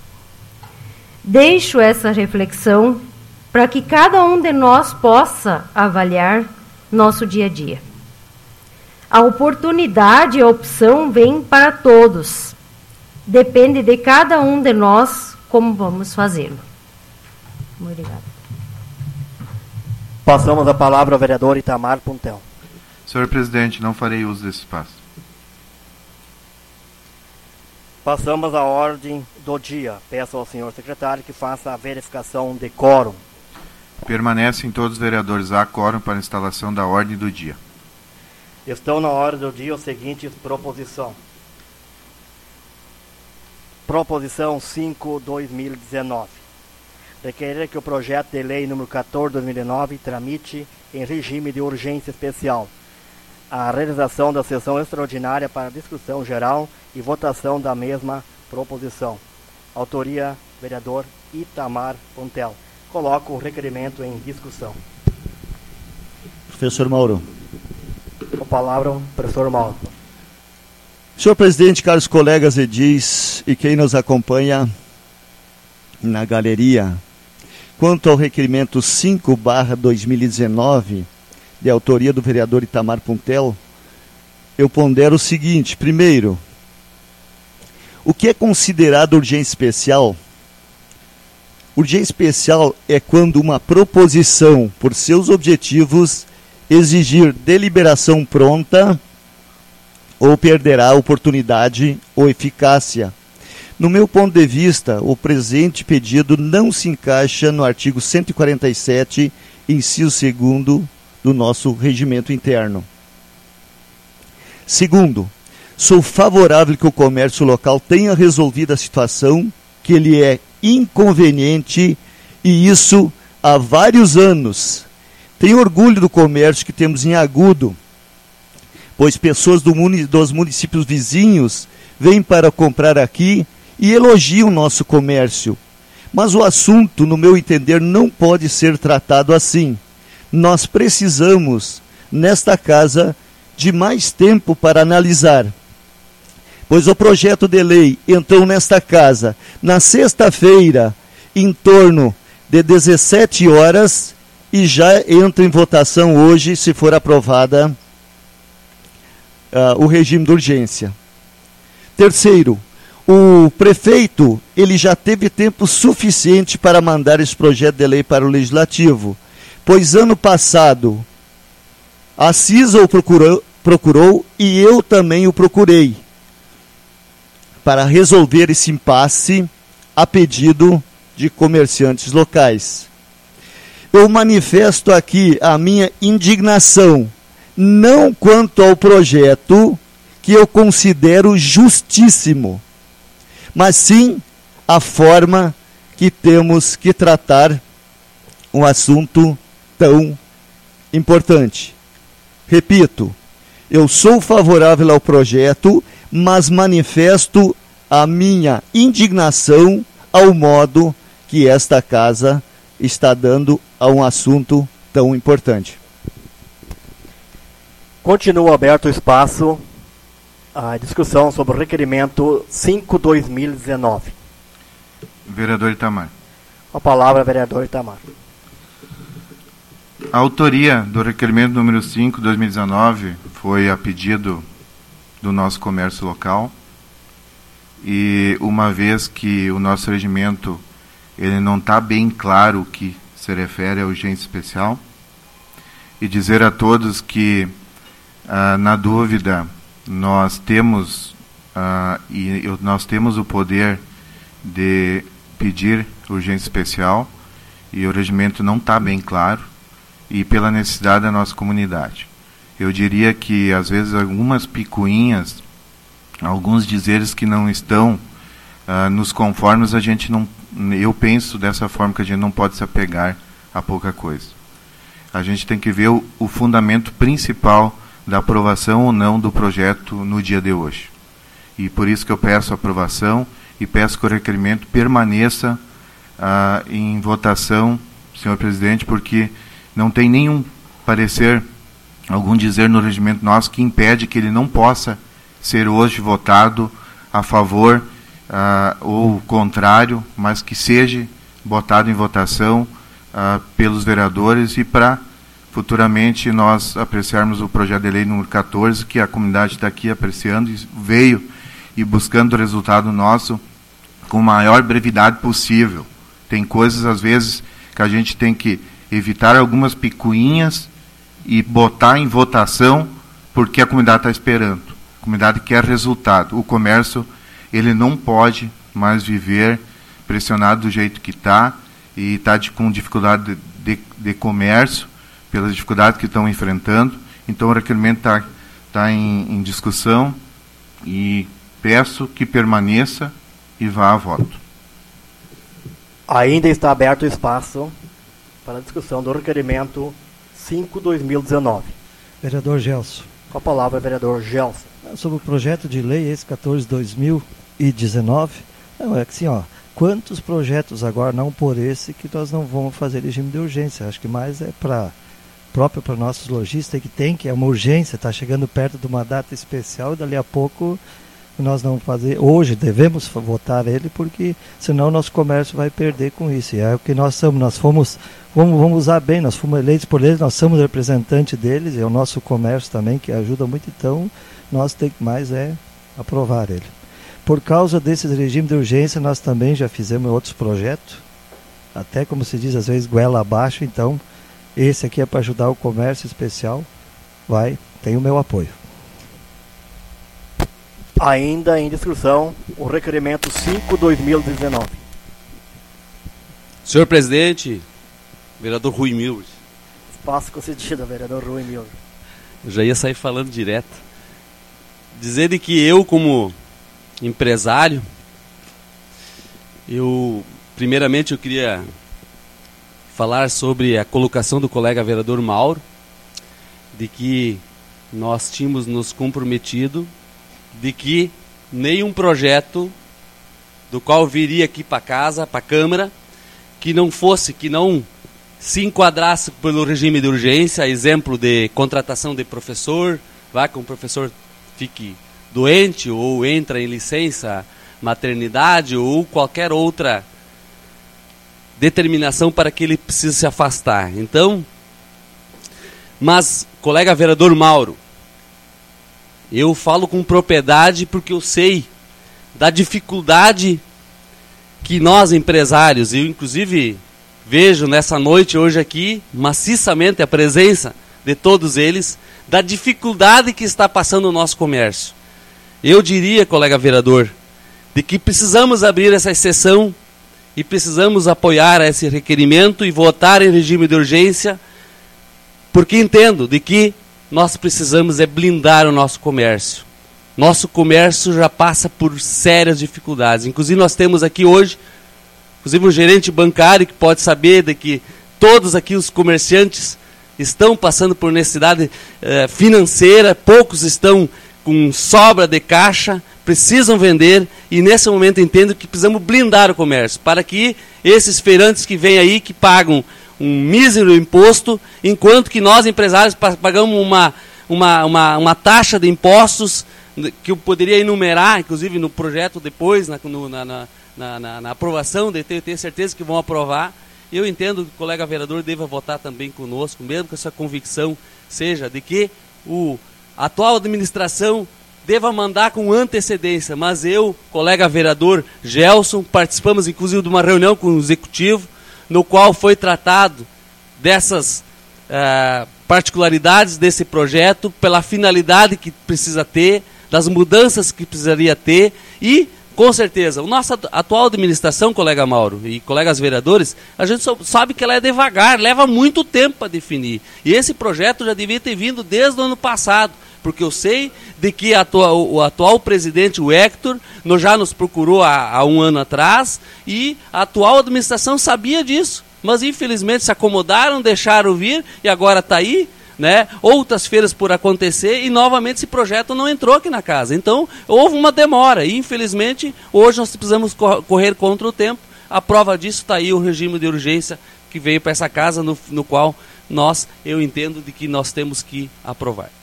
Speaker 7: Deixo essa reflexão para que cada um de nós possa avaliar nosso dia a dia. A oportunidade e a opção vem para todos. Depende de cada um de nós como vamos fazê-lo. Muito obrigada.
Speaker 1: Passamos a palavra ao vereador Itamar Puntel.
Speaker 2: Senhor presidente, não farei uso desse espaço.
Speaker 1: Passamos à ordem do dia. Peço ao senhor secretário que faça a verificação de quórum.
Speaker 2: Permanecem todos os vereadores a quórum para a instalação da ordem do dia.
Speaker 1: Estão na ordem do dia os seguintes proposições. Proposição 5/2019. Requerer que o projeto de lei número 14/2009 tramite em regime de urgência especial a realização da sessão extraordinária para discussão geral e votação da mesma proposição. Autoria, vereador Itamar Puntel. Coloco o requerimento em discussão.
Speaker 4: Professor Mauro.
Speaker 1: Com a palavra, professor Mauro.
Speaker 4: Senhor presidente, caros colegas edis e quem nos acompanha na galeria, quanto ao requerimento 5/2019, de autoria do vereador Itamar Puntel, eu pondero o seguinte: primeiro, o que é considerado urgência especial? Urgência especial é quando uma proposição, por seus objetivos, exigir deliberação pronta ou perderá a oportunidade ou eficácia. No meu ponto de vista, o presente pedido não se encaixa no artigo 147, inciso 2º, do nosso regimento interno. Segundo, sou favorável que o comércio local tenha resolvido a situação que lhe é inconveniente, e isso há vários anos. Tenho orgulho do comércio que temos em Agudo, pois pessoas dos municípios vizinhos vêm para comprar aqui e elogiam o nosso comércio. Mas o assunto, no meu entender, não pode ser tratado assim. Nós precisamos, nesta casa, de mais tempo para analisar, pois o projeto de lei entrou nesta casa na sexta-feira, em torno de 17 horas, e já entra em votação hoje, se for aprovada o regime de urgência. Terceiro, o prefeito ele já teve tempo suficiente para mandar esse projeto de lei para o Legislativo, pois ano passado a CISA o procurou e eu também o procurei para resolver esse impasse a pedido de comerciantes locais. Eu manifesto aqui a minha indignação, não quanto ao projeto, que eu considero justíssimo, mas sim a forma que temos que tratar um assunto tão importante. Repito, eu sou favorável ao projeto, mas manifesto a minha indignação ao modo que esta casa está dando a um assunto tão importante.
Speaker 1: Continua aberto o espaço à discussão sobre o requerimento 5/2019.
Speaker 2: Vereador Itamar.
Speaker 1: A palavra, vereador Itamar.
Speaker 2: A autoria do requerimento número 5/2019 foi a pedido do nosso comércio local, e uma vez que o nosso regimento ele não está bem claro o que se refere à urgência especial, e dizer a todos que, na dúvida, nós temos o poder de pedir urgência especial, e o regimento não está bem claro, e pela necessidade da nossa comunidade. Eu diria que, às vezes, algumas picuinhas, alguns dizeres que não estão nos conformes, a gente não, eu penso dessa forma, que a gente não pode se apegar a pouca coisa. A gente tem que ver o fundamento principal da aprovação ou não do projeto no dia de hoje. E por isso que eu peço a aprovação e peço que o requerimento permaneça em votação, senhor presidente, porque não tem nenhum parecer, algum dizer no regimento nosso que impede que ele não possa ser hoje votado a favor ou contrário, mas que seja botado em votação pelos vereadores, e para futuramente nós apreciarmos o projeto de lei número 14, que a comunidade está aqui apreciando e veio e buscando o resultado nosso com a maior brevidade possível. Tem coisas, às vezes, que a gente tem que evitar algumas picuinhas e botar em votação, porque a comunidade está esperando. A comunidade quer resultado. O comércio, ele não pode mais viver pressionado do jeito que está, e está com dificuldade de comércio, pelas dificuldades que estão enfrentando. Então o requerimento está em discussão, e peço que permaneça e vá a voto.
Speaker 1: Ainda está aberto o espaço para a discussão do requerimento 5/2019.
Speaker 6: Vereador Gelson.
Speaker 1: Com a palavra, vereador Gelson.
Speaker 6: Sobre o projeto de lei, esse 14/2019, é que assim, quantos projetos agora, não por esse, que nós não vamos fazer regime de urgência? Acho que mais é próprio para nossos lojistas, que é uma urgência, está chegando perto de uma data especial, e dali a pouco nós não fazer, hoje devemos votar ele, porque senão nosso comércio vai perder com isso. E é o que nós somos, vamos usar bem, nós fomos eleitos por eles, nós somos representantes deles, é o nosso comércio também que ajuda muito, então nós temos que mais aprovar ele. Por causa desses regimes de urgência, nós também já fizemos outros projetos, até como se diz às vezes goela abaixo, então esse aqui é para ajudar o comércio especial, tem o meu apoio.
Speaker 1: Ainda em discussão, o requerimento 5/2019.
Speaker 3: Senhor presidente, vereador Rui Miller.
Speaker 1: Espaço concedido, vereador Rui Miller.
Speaker 3: Eu já ia sair falando direto. Dizendo que eu, como empresário, primeiramente eu queria falar sobre a colocação do colega vereador Mauro, de que nós tínhamos nos comprometido de que nenhum projeto do qual viria aqui para casa, para a Câmara, que não se enquadrasse pelo regime de urgência, exemplo de contratação de professor, que o professor fique doente ou entra em licença maternidade ou qualquer outra determinação para que ele precise se afastar. Então, mas, colega vereador Mauro, eu falo com propriedade porque eu sei da dificuldade que nós empresários, eu inclusive vejo nessa noite hoje aqui, maciçamente a presença de todos eles, da dificuldade que está passando o nosso comércio. Eu diria, colega vereador, de que precisamos abrir essa exceção e precisamos apoiar esse requerimento e votar em regime de urgência, porque entendo de que nós precisamos blindar o nosso comércio. Nosso comércio já passa por sérias dificuldades. Inclusive nós temos aqui hoje, inclusive um gerente bancário que pode saber de que todos aqui os comerciantes estão passando por necessidade financeira, poucos estão com sobra de caixa, precisam vender, e nesse momento entendo que precisamos blindar o comércio, para que esses feirantes que vêm aí, que pagam um mísero imposto, enquanto que nós empresários pagamos uma taxa de impostos que eu poderia enumerar, inclusive no projeto depois, na aprovação, tenho certeza que vão aprovar. Eu entendo que o colega vereador deva votar também conosco, mesmo que essa convicção seja de que a atual administração deva mandar com antecedência, mas eu, colega vereador Gelson, participamos inclusive de uma reunião com o executivo, no qual foi tratado dessas particularidades desse projeto, pela finalidade que precisa ter, das mudanças que precisaria ter, e com certeza, a nossa atual administração, colega Mauro e colegas vereadores, a gente sabe que ela é devagar, leva muito tempo para definir. E esse projeto já devia ter vindo desde o ano passado, porque eu sei de que o atual presidente, o Héctor, já nos procurou há um ano atrás, e a atual administração sabia disso, mas infelizmente se acomodaram, deixaram vir, e agora está aí, né? Outras feiras por acontecer, e novamente esse projeto não entrou aqui na casa. Então houve uma demora, e infelizmente hoje nós precisamos correr contra o tempo. A prova disso está aí o regime de urgência que veio para essa casa, no qual eu entendo de que nós temos que aprovar.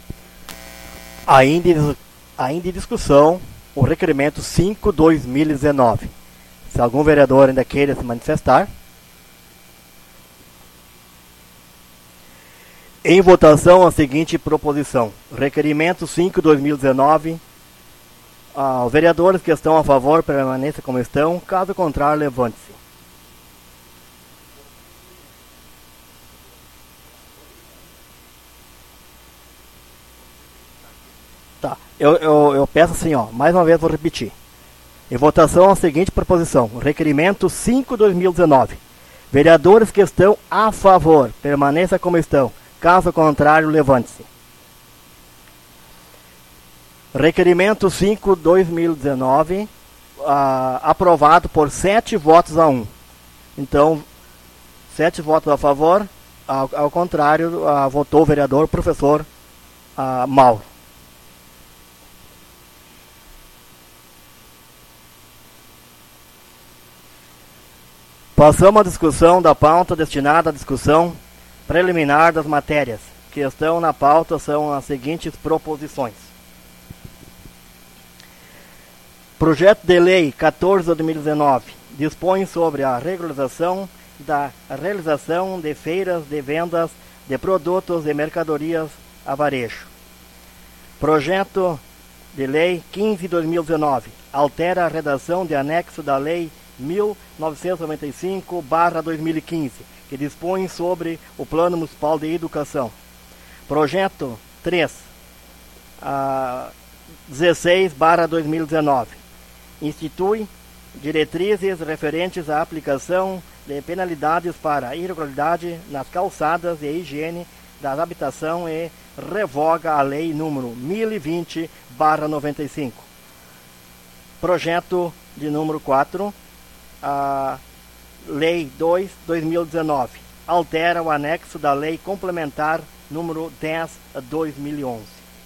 Speaker 1: Ainda em discussão, o requerimento 5/2019. Se algum vereador ainda queira se manifestar. Em votação, a seguinte proposição. Requerimento 5/2019. Os vereadores que estão a favor permaneçam como estão. Caso contrário, levante-se. Tá. Eu peço assim, mais uma vez vou repetir. Em votação, a seguinte proposição. Requerimento 5/2019. Vereadores que estão a favor permaneçam como estão. Caso contrário, levante-se. Requerimento 5/2019, aprovado por 7 votos a 1. Então, 7 votos a favor, ao contrário, votou o vereador professor Mauro. Passamos à discussão da pauta destinada à discussão preliminar das matérias que estão na pauta. São as seguintes proposições. Projeto de Lei 14/2019 dispõe sobre a regularização da realização de feiras de vendas de produtos e mercadorias a varejo. Projeto de Lei 15/2019 altera a redação de anexo da Lei 1995/2015, que dispõe sobre o Plano Municipal de Educação. Projeto 3, 16/2019, institui diretrizes referentes à aplicação de penalidades para irregularidade nas calçadas e higiene da habitação e revoga a Lei número 1020/95. Projeto de número 4, a Lei 2/2019, altera o anexo da Lei Complementar número 10/2011.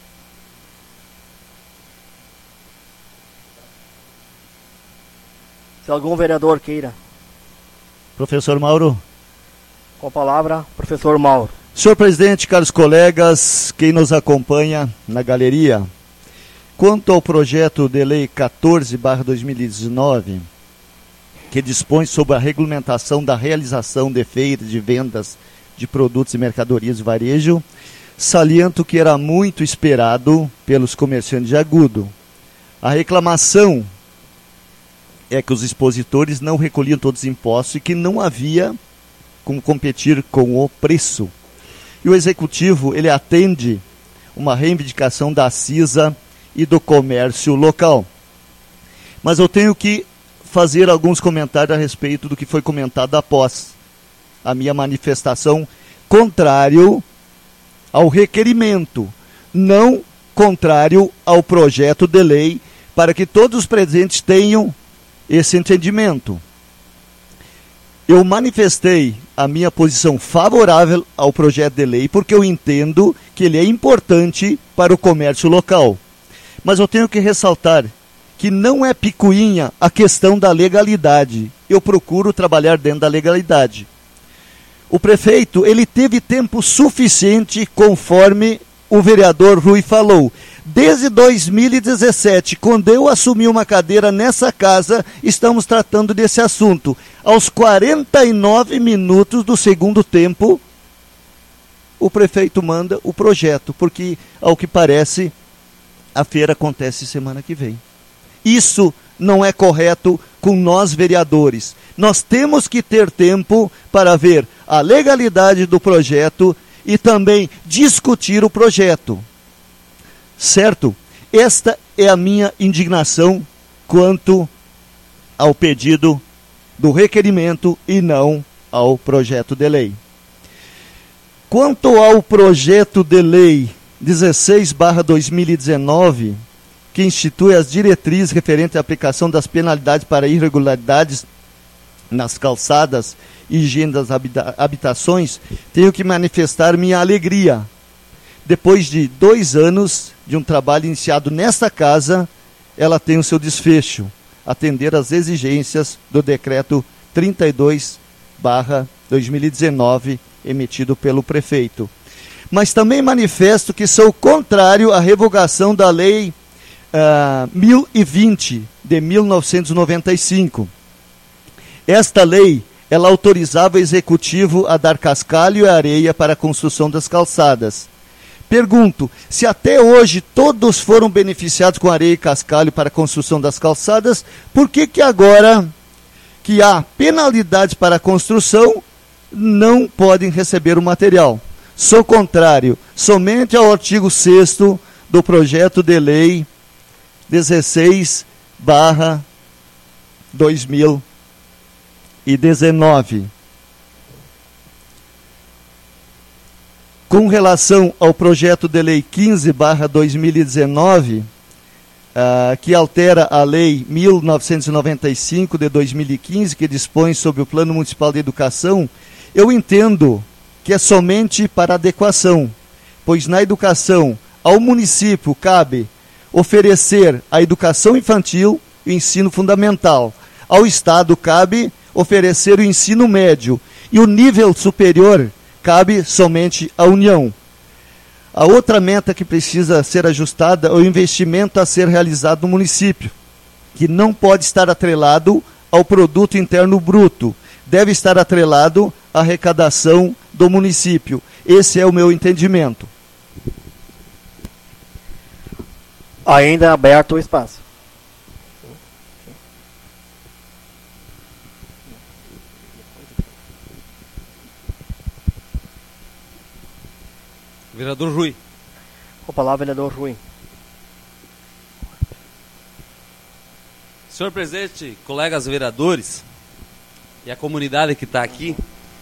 Speaker 1: Se algum vereador queira.
Speaker 4: Professor Mauro.
Speaker 1: Com a palavra, professor Mauro.
Speaker 4: Senhor presidente, caros colegas, quem nos acompanha na galeria, quanto ao projeto de lei 14/2019, que dispõe sobre a regulamentação da realização de feiras de vendas de produtos e mercadorias de varejo, saliento que era muito esperado pelos comerciantes de Agudo. A reclamação é que os expositores não recolhiam todos os impostos e que não havia como competir com o preço. E o executivo, ele atende uma reivindicação da CISA e do comércio local. Mas eu tenho que fazer alguns comentários a respeito do que foi comentado após a minha manifestação, contrário ao requerimento, não contrário ao projeto de lei, para que todos os presentes tenham esse entendimento. Eu manifestei a minha posição favorável ao projeto de lei, porque eu entendo que ele é importante para o comércio local. Mas eu tenho que ressaltar que não é picuinha a questão da legalidade. Eu procuro trabalhar dentro da legalidade. O prefeito, ele teve tempo suficiente, conforme o vereador Rui falou. Desde 2017, quando eu assumi uma cadeira nessa casa, estamos tratando desse assunto. Aos 49 minutos do segundo tempo, o prefeito manda o projeto, porque, ao que parece, a feira acontece semana que vem. Isso não é correto com nós, vereadores. Nós temos que ter tempo para ver a legalidade do projeto e também discutir o projeto. Certo? Esta é a minha indignação quanto ao pedido do requerimento e não ao projeto de lei. Quanto ao projeto de lei 16/2019, que institui as diretrizes referentes à aplicação das penalidades para irregularidades nas calçadas e higiene das habitações, tenho que manifestar minha alegria. Depois de 2 anos de um trabalho iniciado nesta casa, ela tem o seu desfecho, atender às exigências do decreto 32/2019, emitido pelo prefeito. Mas também manifesto que sou contrário à revogação da lei 1020 de 1995. Esta lei, ela autorizava o executivo a dar cascalho e areia para a construção das calçadas. Pergunto, se até hoje todos foram beneficiados com areia e cascalho para a construção das calçadas, por que agora que há penalidades para a construção, não podem receber o material? Sou contrário somente ao artigo 6º do projeto de lei 16/2019. Com relação ao projeto de lei 15/2019, que altera a lei 1995 de 2015, que dispõe sobre o Plano Municipal de Educação, eu entendo que é somente para adequação, pois na educação, ao município cabe oferecer a educação infantil e o ensino fundamental. Ao Estado cabe oferecer o ensino médio e o nível superior cabe somente à União. A outra meta que precisa ser ajustada é o investimento a ser realizado no município, que não pode estar atrelado ao produto interno bruto, deve estar atrelado à arrecadação do município. Esse é o meu entendimento.
Speaker 1: Ainda aberto o espaço.
Speaker 3: Vereador Rui.
Speaker 1: Com a palavra, vereador Rui.
Speaker 3: Senhor presidente, colegas vereadores e a comunidade que está aqui,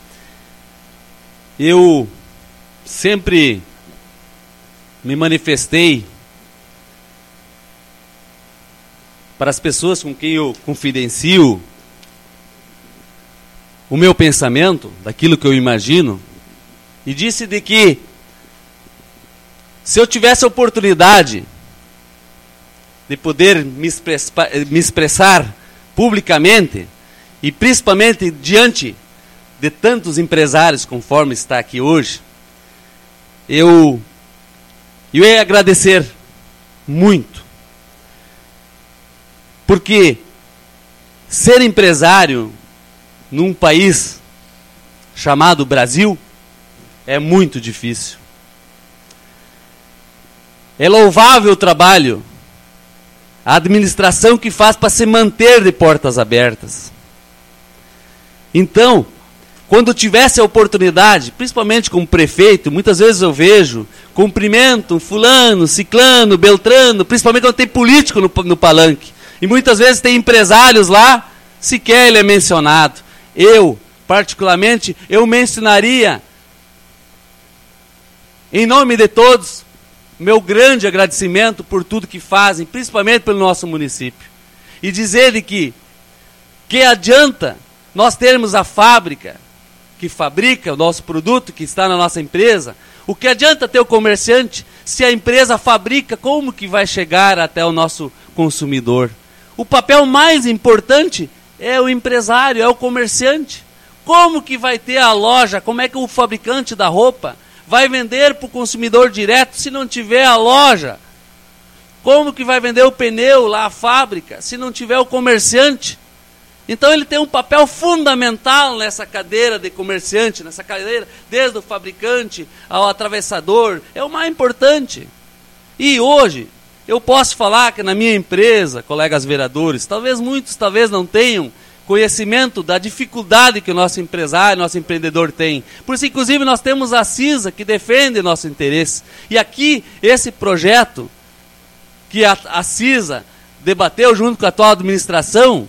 Speaker 3: eu sempre me manifestei para as pessoas com quem eu confidencio o meu pensamento, daquilo que eu imagino, e disse de que se eu tivesse a oportunidade de poder me expressar publicamente, e principalmente diante de tantos empresários, conforme está aqui hoje, eu ia agradecer muito. Porque ser empresário num país chamado Brasil é muito difícil. É louvável o trabalho, a administração que faz para se manter de portas abertas. Então, quando tivesse a oportunidade, principalmente como prefeito, muitas vezes eu vejo, cumprimento fulano, ciclano, beltrano, principalmente quando tem político no palanque. E muitas vezes tem empresários lá sequer ele é mencionado. Eu, particularmente, eu mencionaria, em nome de todos, meu grande agradecimento por tudo que fazem, principalmente pelo nosso município. E dizer de que adianta nós termos a fábrica que fabrica o nosso produto, que está na nossa empresa, o que adianta ter o comerciante se a empresa fabrica, como que vai chegar até o nosso consumidor? O papel mais importante é o empresário, é o comerciante. Como que vai ter a loja, como é que o fabricante da roupa vai vender para o consumidor direto se não tiver a loja? Como que vai vender o pneu lá, a fábrica, se não tiver o comerciante? Então ele tem um papel fundamental nessa cadeira de comerciante, nessa cadeira, desde o fabricante ao atravessador, é o mais importante. E hoje, eu posso falar que na minha empresa, colegas vereadores, muitos não tenham conhecimento da dificuldade que o nosso empresário, nosso empreendedor tem. Por isso, inclusive, nós temos a CISA, que defende nosso interesse. E aqui, esse projeto que a CISA debateu junto com a atual administração,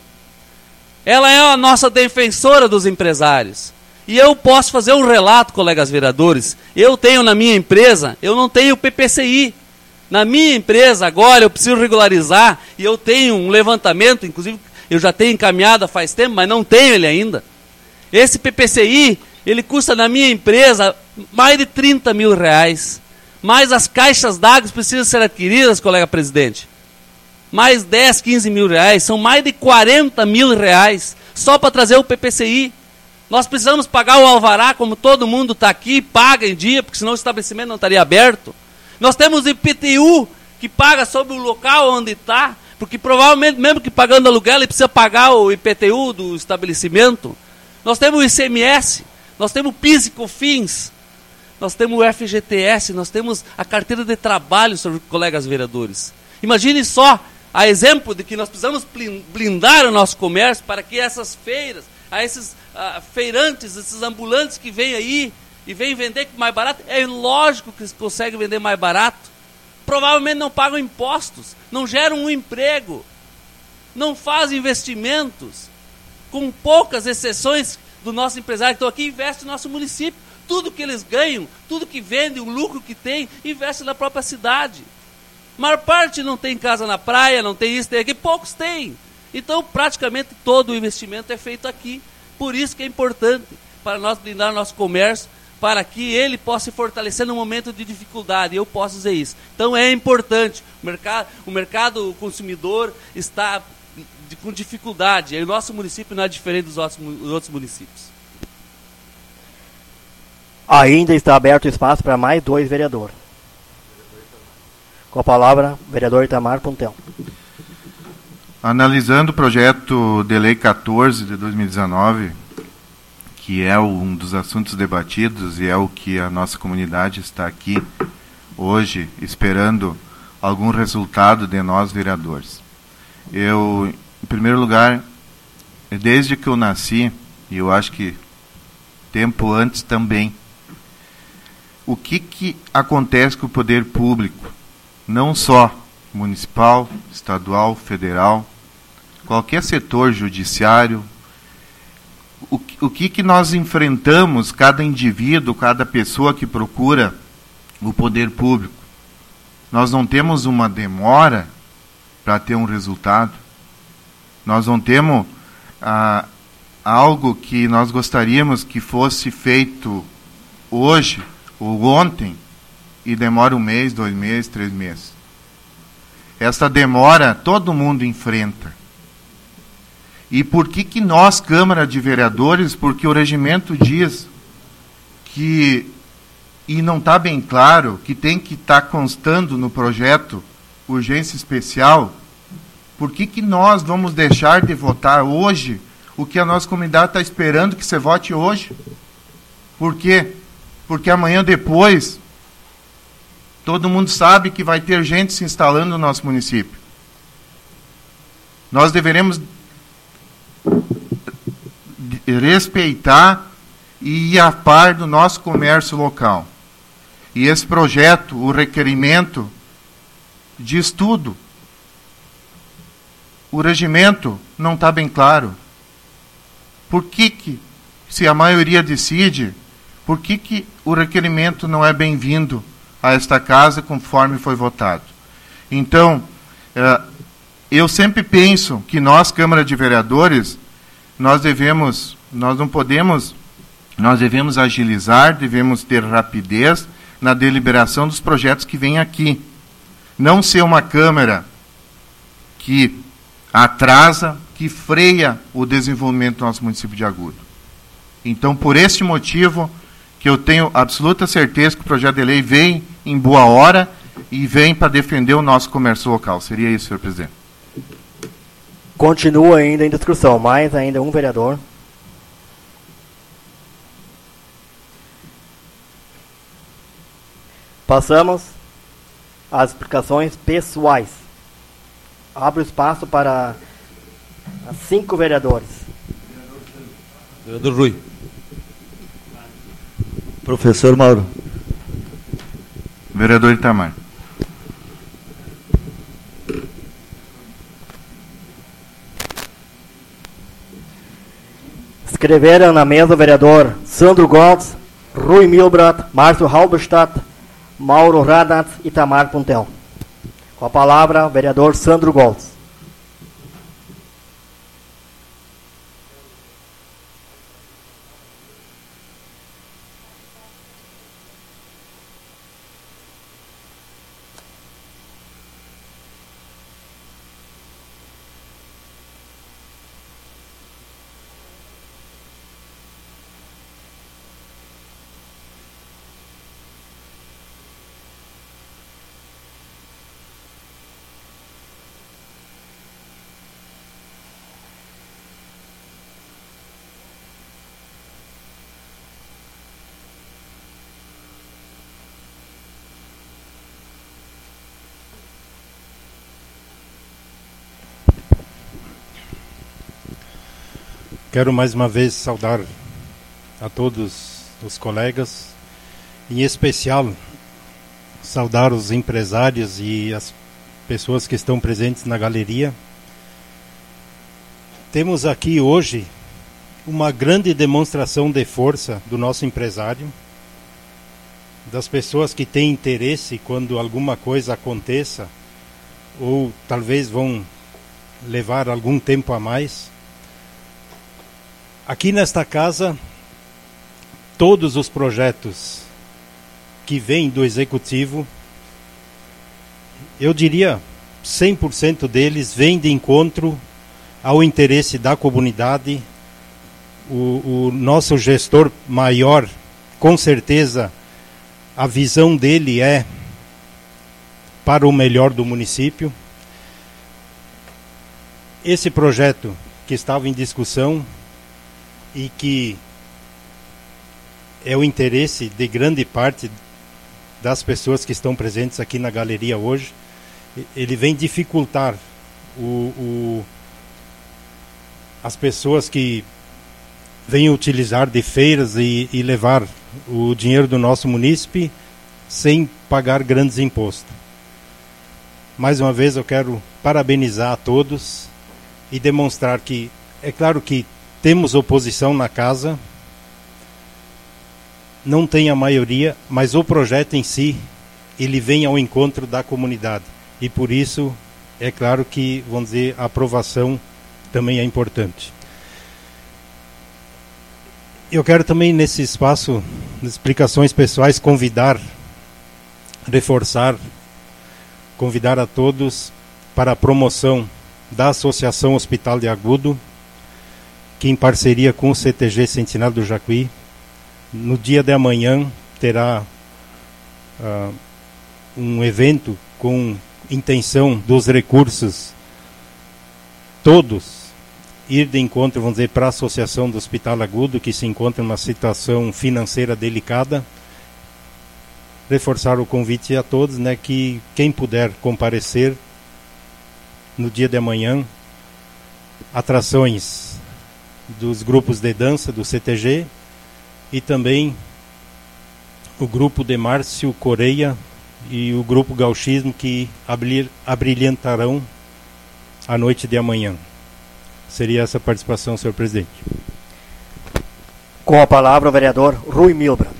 Speaker 3: ela é a nossa defensora dos empresários. E eu posso fazer um relato, colegas vereadores. Eu tenho na minha empresa, eu não tenho PPCI. Na minha empresa, agora, eu preciso regularizar, e eu tenho um levantamento, inclusive, eu já tenho encaminhado faz tempo, mas não tenho ele ainda. Esse PPCI, ele custa na minha empresa mais de 30 mil reais. Mais as caixas d'água precisam ser adquiridas, colega presidente. Mais 10, 15 mil reais, são mais de 40 mil reais, só para trazer o PPCI. Nós precisamos pagar o alvará, como todo mundo está aqui, paga em dia, porque senão o estabelecimento não estaria aberto. Nós temos o IPTU, que paga sobre o local onde está, porque provavelmente, mesmo que pagando aluguel, ele precisa pagar o IPTU do estabelecimento. Nós temos o ICMS, nós temos o PIS e COFINS, nós temos o FGTS, nós temos a carteira de trabalho, senhores colegas vereadores. Imagine só, a exemplo de que nós precisamos blindar o nosso comércio para que essas feiras, esses feirantes, esses ambulantes que vêm aí e vêm vender mais barato, é lógico que eles conseguem vender mais barato. Provavelmente não pagam impostos, não geram um emprego, não fazem investimentos, com poucas exceções do nosso empresário que estão aqui, investe no nosso município. Tudo que eles ganham, tudo que vendem, o lucro que tem, investe na própria cidade. A maior parte não tem casa na praia, não tem isso, tem aqui, poucos têm. Então, praticamente todo o investimento é feito aqui. Por isso que é importante para nós blindar nosso comércio, para que ele possa se fortalecer no momento de dificuldade. Eu posso dizer isso. Então, é importante. O mercado consumidor está com dificuldade. E o nosso município não é diferente dos outros municípios.
Speaker 1: Ainda está aberto espaço para mais 2 vereadores. Com a palavra, vereador Itamar Puntel.
Speaker 2: Analisando o projeto de lei 14 de 2019, que é um dos assuntos debatidos e é o que a nossa comunidade está aqui hoje esperando algum resultado de nós vereadores. Eu, em primeiro lugar, desde que eu nasci, e eu acho que tempo antes também, o que acontece com o poder público? Não só municipal, estadual, federal, qualquer setor judiciário, o que nós enfrentamos, cada indivíduo, cada pessoa que procura o poder público. Nós não temos uma demora para ter um resultado. Nós não temos algo que nós gostaríamos que fosse feito hoje ou ontem, e demora 1 mês, 2 meses, 3 meses. Essa demora todo mundo enfrenta. E por que nós, Câmara de Vereadores, porque o regimento diz que, e não está bem claro, que tem que estar constando no projeto urgência especial, por que nós vamos deixar de votar hoje o que a nossa comunidade está esperando que você vote hoje? Por quê? Porque amanhã depois todo mundo sabe que vai ter gente se instalando no nosso município. Nós deveremos respeitar e ir a par do nosso comércio local. E esse projeto, o requerimento, diz tudo. O regimento não está bem claro. por que se a maioria decide, por que o requerimento não é bem-vindo a esta casa conforme foi votado? Então, eu sempre penso que nós, Câmara de Vereadores, nós devemos agilizar, devemos ter rapidez na deliberação dos projetos que vêm aqui. Não ser uma Câmara que atrasa, que freia o desenvolvimento do nosso município de Agudo. Então, por este motivo, que eu tenho absoluta certeza que o projeto de lei vem em boa hora e vem para defender o nosso comércio local. Seria isso, senhor presidente.
Speaker 1: Continua ainda em discussão, mais ainda um vereador. Passamos às explicações pessoais. Abro espaço para 5 vereadores.
Speaker 3: Vereador Rui.
Speaker 4: Professor Mauro.
Speaker 2: Vereador Itamar.
Speaker 1: Escreveram na mesa o vereador Sandro Goltz, Rui Milbrat, Márcio Halberstadt, Mauro Radatz e Itamar Puntel. Com a palavra, o vereador Sandro Goltz.
Speaker 9: Quero mais uma vez saudar a todos os colegas, em especial saudar os empresários e as pessoas que estão presentes na galeria. Temos aqui hoje uma grande demonstração de força do nosso empresário, das pessoas que têm interesse quando alguma coisa aconteça, ou talvez vão levar algum tempo a mais. Aqui nesta casa, todos os projetos que vêm do Executivo, eu diria 100% deles vêm de encontro ao interesse da comunidade. O nosso gestor maior, com certeza, a visão dele é para o melhor do município. Esse projeto que estava em discussão e que é o interesse de grande parte das pessoas que estão presentes aqui na galeria hoje, ele vem dificultar as pessoas que vêm utilizar de feiras e levar o dinheiro do nosso munícipe sem pagar grandes impostos. Mais uma vez eu quero parabenizar a todos e demonstrar que, é claro que temos oposição na casa, não tem a maioria, mas o projeto em si, ele vem ao encontro da comunidade. E por isso, é claro que, vamos dizer, a aprovação também é importante. Eu quero também, nesse espaço de explicações pessoais, convidar a todos para a promoção da Associação Hospital de Agudo, que em parceria com o CTG Sentinela do Jacuí, no dia de amanhã terá um evento com intenção dos recursos todos ir de encontro, vamos dizer, para a Associação do Hospital Agudo, que se encontra em uma situação financeira delicada. Reforçar o convite a todos, né, que quem puder comparecer no dia de amanhã, atrações dos grupos de dança do CTG e também o grupo de Márcio Coreia e o grupo Gauchismo, que abrilhantarão a noite de amanhã. Seria essa a participação, senhor presidente.
Speaker 1: Com a palavra o vereador Rui Milbrand.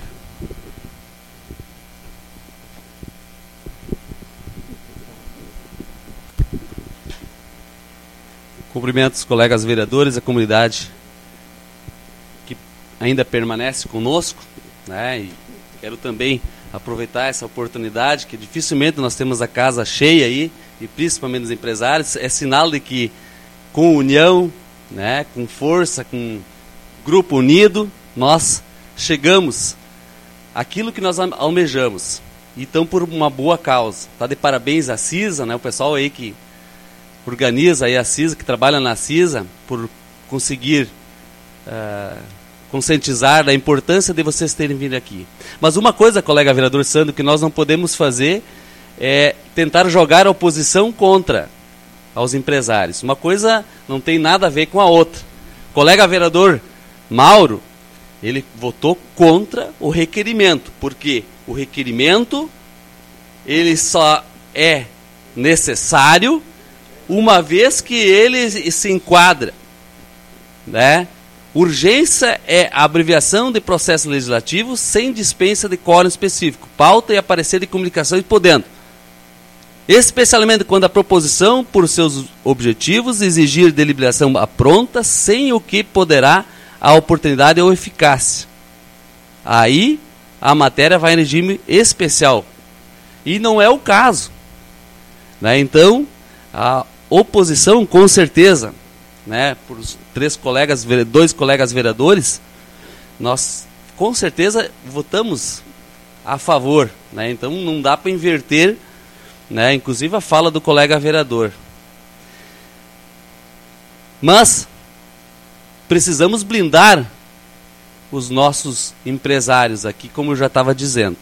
Speaker 3: Cumprimento os colegas vereadores, a comunidade que ainda permanece conosco, né? E quero também aproveitar essa oportunidade, que dificilmente nós temos a casa cheia aí, e principalmente os empresários. É sinal de que com união, né, com força, com grupo unido, nós chegamos àquilo que nós almejamos. Então, por uma boa causa. Tá de parabéns à CISA, né, o pessoal aí que organiza aí a CISA, que trabalha na CISA, por conseguir conscientizar da importância de vocês terem vindo aqui. Mas uma coisa, colega vereador Sandro, que nós não podemos fazer é tentar jogar a oposição contra aos empresários. Uma coisa não tem nada a ver com a outra. O colega vereador Mauro, ele votou contra o requerimento, porque o requerimento ele só é necessário uma vez que ele se enquadra, né? Urgência é a abreviação de processo legislativo sem dispensa de quórum específico, pauta e aparecer de comunicação e podendo, especialmente quando a proposição, por seus objetivos, exigir deliberação pronta, sem o que poderá a oportunidade ou eficácia. Aí a matéria vai em regime especial. E não é o caso, né? Então, a oposição, com certeza, né, por dois colegas vereadores, nós com certeza votamos a favor, né? Então não dá para inverter, né, inclusive a fala do colega vereador. Mas precisamos blindar os nossos empresários aqui, como eu já estava dizendo.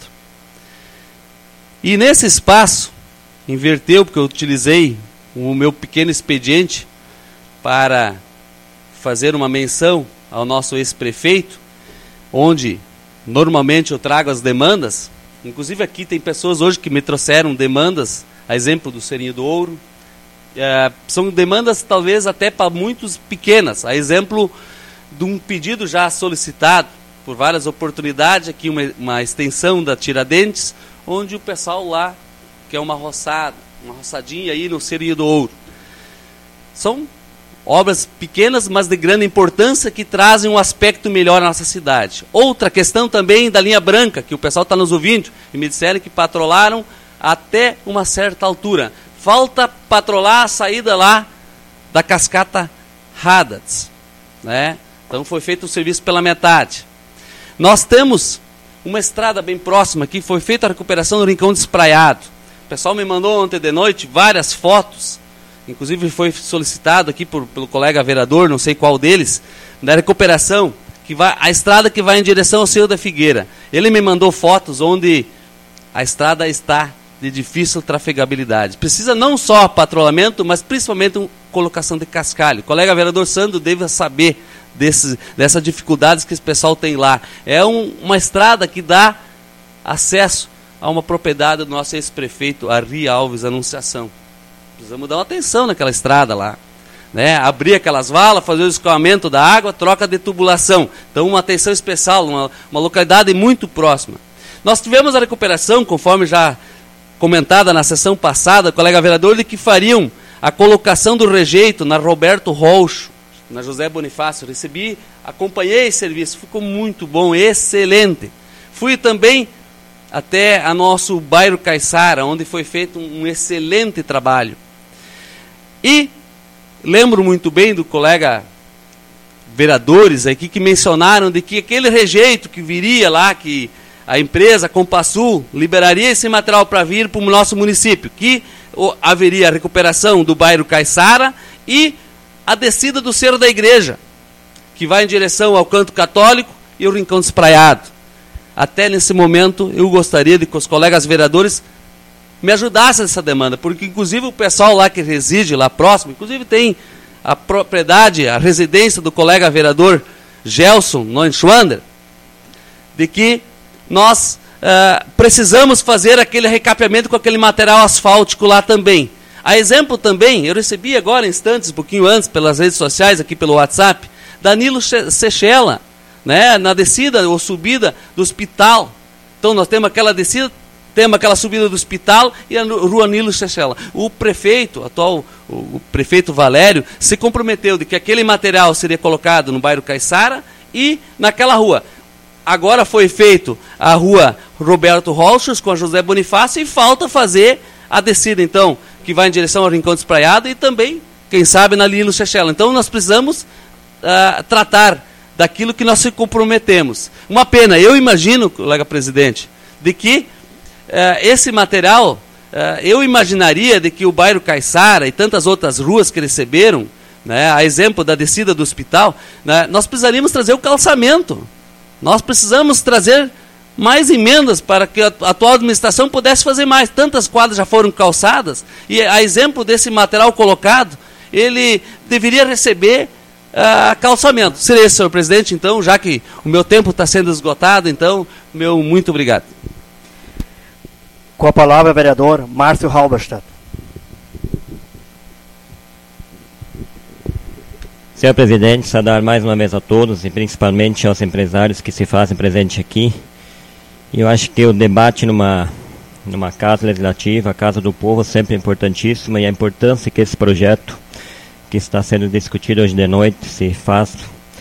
Speaker 3: E nesse espaço, inverteu, porque eu utilizei o meu pequeno expediente para fazer uma menção ao nosso ex-prefeito, onde normalmente eu trago as demandas. Inclusive aqui tem pessoas hoje que me trouxeram demandas, a exemplo do Serinho do Ouro. São demandas talvez até para muitos pequenas, a exemplo de um pedido já solicitado por várias oportunidades, aqui uma extensão da Tiradentes, onde o pessoal lá quer uma roçadinha aí no Serinho do Ouro. São obras pequenas, mas de grande importância, que trazem um aspecto melhor à nossa cidade. Outra questão também da linha branca, que o pessoal está nos ouvindo, e me disseram que patrolaram até uma certa altura. Falta patrolar a saída lá da cascata Haddad, né? Então foi feito o serviço pela metade. Nós temos uma estrada bem próxima aqui, foi feita a recuperação do Rincão Despraiado. O pessoal me mandou ontem de noite várias fotos, inclusive foi solicitado aqui pelo colega vereador, não sei qual deles, da recuperação, a estrada que vai em direção ao Cerro da Figueira. Ele me mandou fotos onde a estrada está de difícil trafegabilidade. Precisa não só patrulhamento, mas principalmente colocação de cascalho. O colega vereador Sandro deve saber dessas dificuldades que esse pessoal tem lá. É uma estrada que dá acesso a uma propriedade do nosso ex-prefeito Ari Alves Anunciação. Precisamos dar uma atenção naquela estrada lá, né? Abrir aquelas valas, fazer o escoamento da água, troca de tubulação. Então uma atenção especial, uma localidade muito próxima. Nós tivemos a recuperação, conforme já comentada na sessão passada, o colega vereador, de que fariam a colocação do rejeito na Roberto Roxo, na José Bonifácio. Recebi, acompanhei esse serviço, ficou muito bom, excelente. Fui também até a nosso bairro Caiçara, onde foi feito um excelente trabalho. E lembro muito bem do colega vereadores aqui que mencionaram de que aquele rejeito que viria lá, que a empresa Compasul liberaria esse material para vir para o nosso município, que haveria a recuperação do bairro Caiçara e a descida do Cerro da Igreja, que vai em direção ao Canto Católico e o Rincão Despraiado. Até nesse momento eu gostaria de que os colegas vereadores me ajudassem nessa demanda, porque inclusive o pessoal lá que reside lá próximo, inclusive tem a propriedade, a residência do colega vereador Gelson Neuschwander, de que nós precisamos fazer aquele recapeamento com aquele material asfáltico lá também. A exemplo também, eu recebi agora instantes, um pouquinho antes, pelas redes sociais, aqui pelo WhatsApp, Danilo Sechela, né, na descida ou subida do hospital. Então nós temos aquela descida, temos aquela subida do hospital e a rua Nilo Chechela. O prefeito, o prefeito Valério, se comprometeu de que aquele material seria colocado no bairro Caiçara e naquela rua. Agora foi feito a rua Roberto Rochas com a José Bonifácio e falta fazer a descida, então, que vai em direção ao Rincão do Espraiado e também, quem sabe, na Nilo Chechela. Então nós precisamos tratar daquilo que nós se comprometemos. Uma pena, eu imagino, colega presidente, de que esse material, eu imaginaria de que o bairro Caiçara e tantas outras ruas que receberam, né, a exemplo da descida do hospital, né, nós precisaríamos trazer o calçamento. Nós precisamos trazer mais emendas para que a atual administração pudesse fazer mais. Tantas quadras já foram calçadas e, a exemplo desse material colocado, ele deveria receber calçamento. Seria esse, senhor presidente, então, já que o meu tempo está sendo esgotado, então, meu muito obrigado.
Speaker 1: Com a palavra, vereador Márcio Halberstadt.
Speaker 8: Senhor presidente, saudar mais uma vez a todos e principalmente aos empresários que se fazem presente aqui. E eu acho que o debate numa casa legislativa, a Casa do Povo, sempre é importantíssima, e a importância que esse projeto que está sendo discutido hoje de noite se faz.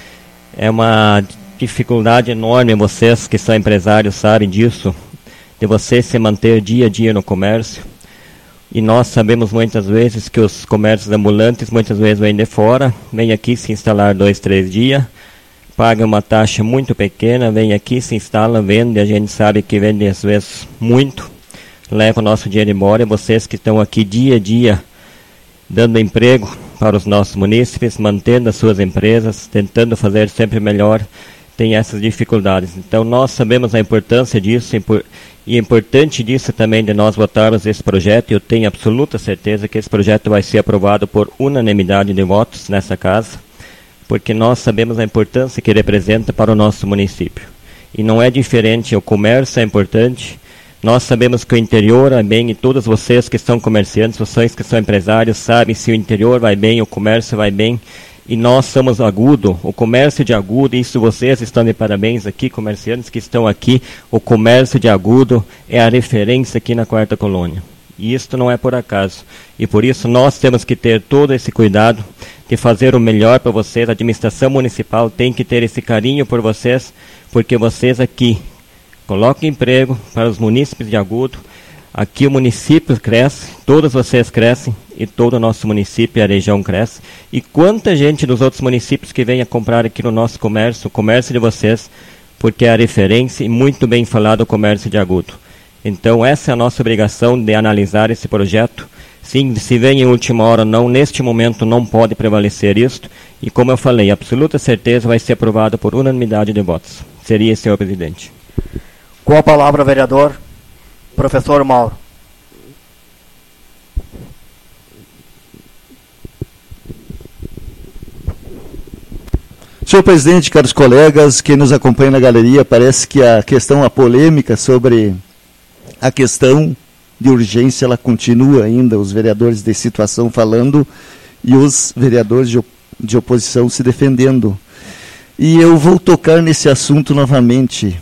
Speaker 8: É uma dificuldade enorme, vocês que são empresários sabem disso, de você se manter dia a dia no comércio. E nós sabemos muitas vezes que os comércios ambulantes muitas vezes vêm de fora, vêm aqui se instalar 2, 3 dias, pagam uma taxa muito pequena, vêm aqui, se instalam, vendem, a gente sabe que vende às vezes muito, leva o nosso dinheiro embora, e vocês que estão aqui dia a dia dando emprego para os nossos munícipes, mantendo as suas empresas, tentando fazer sempre melhor, tem essas dificuldades. Então nós sabemos a importância disso, e é importante disso também de nós votarmos esse projeto, e eu tenho absoluta certeza que esse projeto vai ser aprovado por unanimidade de votos nessa casa, porque nós sabemos a importância que representa para o nosso município. E não é diferente, o comércio é importante, nós sabemos que o interior vai bem, e todos vocês que são comerciantes, vocês que são empresários, sabem se o interior vai bem, o comércio vai bem, e nós somos Agudo, o comércio de Agudo, e isso vocês estão de parabéns aqui, comerciantes que estão aqui, o comércio de Agudo é a referência aqui na 4ª Colônia. E isto não é por acaso. E por isso nós temos que ter todo esse cuidado de fazer o melhor para vocês. A administração municipal tem que ter esse carinho por vocês, porque vocês aqui colocam emprego para os munícipes de Agudo. Aqui o município cresce, todos vocês crescem, e todo o nosso município e a região cresce. E quanta gente dos outros municípios que vem a comprar aqui no nosso comércio, o comércio de vocês, porque é a referência e muito bem falado o comércio de Agudo. Então essa é a nossa obrigação de analisar esse projeto. Sim, se vem em última hora, não, neste momento não pode prevalecer isto. E como eu falei, absoluta certeza vai ser aprovado por unanimidade de votos. Seria, senhor presidente.
Speaker 1: Com a palavra, vereador professor Mauro.
Speaker 4: Senhor presidente, caros colegas, quem nos acompanha na galeria, parece que a polêmica sobre a questão de urgência, ela continua ainda, os vereadores de situação falando e os vereadores de oposição se defendendo. E eu vou tocar nesse assunto novamente.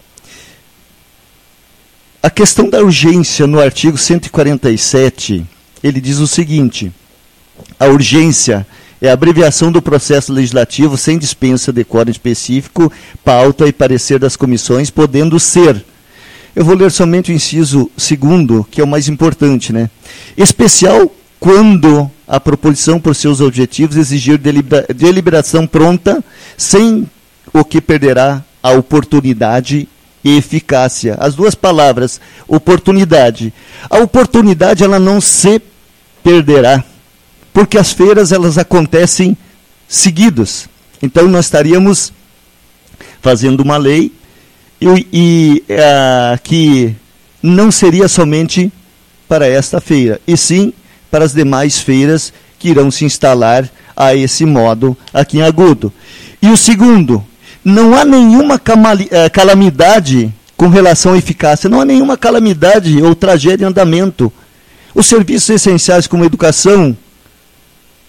Speaker 4: A questão da urgência, no artigo 147, ele diz o seguinte: a urgência é a abreviação do processo legislativo sem dispensa de quórum específico, pauta e parecer das comissões, podendo ser. Eu vou ler somente o inciso 2º, que é o mais importante, né? Especial quando a proposição, por seus objetivos, exigir deliberação pronta, sem o que perderá a oportunidade e eficácia. As duas palavras, oportunidade. A oportunidade, ela não se perderá, porque as feiras, elas acontecem seguidas. Então nós estaríamos fazendo uma lei que não seria somente para esta feira, e sim para as demais feiras que irão se instalar a esse modo aqui em Agudo. E o segundo, não há nenhuma calamidade com relação à eficácia, não há nenhuma calamidade ou tragédia em andamento. Os serviços essenciais como educação,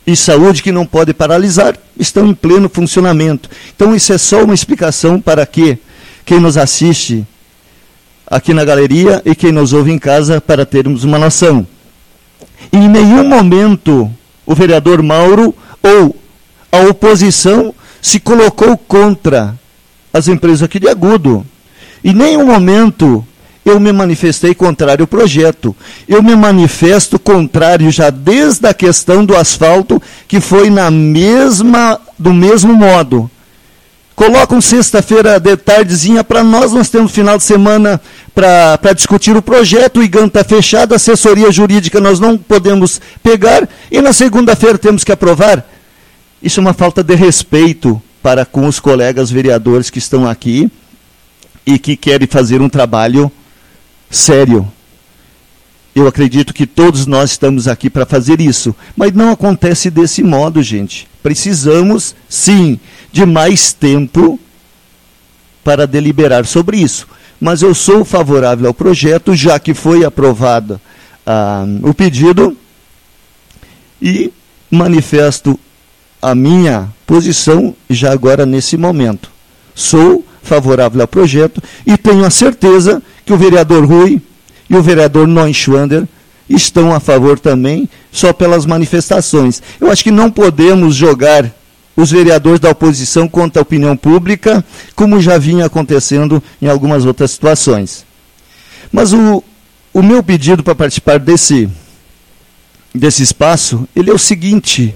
Speaker 4: e saúde, que não pode paralisar, estão em pleno funcionamento. Então, isso é só uma explicação para que quem nos assiste aqui na galeria e quem nos ouve em casa, para termos uma noção. Em nenhum momento o vereador Mauro ou a oposição se colocou contra as empresas aqui de Agudo. Em nenhum momento eu me manifestei contrário ao projeto. Eu me manifesto contrário já desde a questão do asfalto, que foi do mesmo modo. Colocam sexta-feira de tardezinha para nós temos final de semana para discutir o projeto, o IGAN está fechado, a assessoria jurídica nós não podemos pegar, e na segunda-feira temos que aprovar. Isso é uma falta de respeito para com os colegas vereadores que estão aqui e que querem fazer um trabalho sério. Eu acredito que todos nós estamos aqui para fazer isso, mas não acontece desse modo, gente. Precisamos, sim, de mais tempo para deliberar sobre isso. Mas eu sou favorável ao projeto, já que foi aprovado o pedido, e manifesto a minha posição já agora nesse momento. Sou favorável ao projeto e tenho a certeza que o vereador Rui e o vereador Neuschwander estão a favor também, só pelas manifestações. Eu acho que não podemos jogar os vereadores da oposição contra a opinião pública, como já vinha acontecendo em algumas outras situações. Mas o meu pedido para participar desse espaço, ele é o seguinte: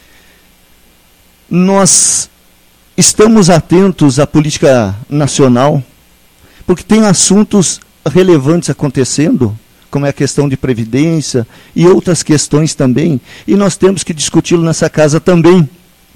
Speaker 4: nós estamos atentos à política nacional, porque tem assuntos relevantes acontecendo, como é a questão de previdência e outras questões também, e nós temos que discuti-lo nessa casa também.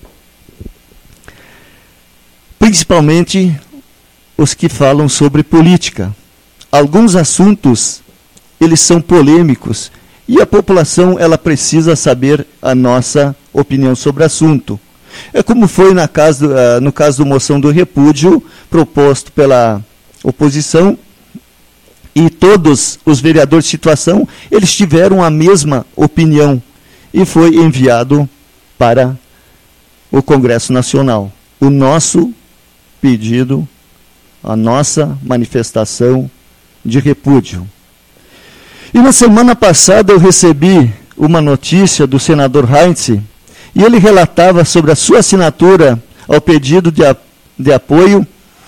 Speaker 4: Principalmente os que falam sobre política. Alguns assuntos, eles são polêmicos, e a população ela precisa saber a nossa opinião sobre o assunto. É como foi no caso da moção do repúdio proposto pela oposição, e todos os vereadores de situação, eles tiveram a mesma opinião, e foi enviado para o Congresso Nacional. O nosso pedido, a nossa manifestação de repúdio. E na semana passada eu recebi uma notícia do senador Heinz, e ele relatava sobre a sua assinatura ao pedido de apoio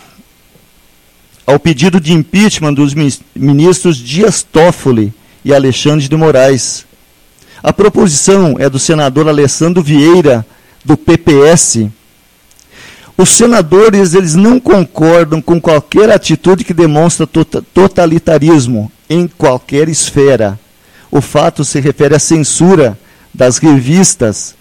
Speaker 4: ao pedido de impeachment dos ministros Dias Toffoli e Alexandre de Moraes. A proposição é do senador Alessandro Vieira, do PPS. Os senadores, eles não concordam com qualquer atitude que demonstra totalitarismo em qualquer esfera. O fato se refere à censura das revistas.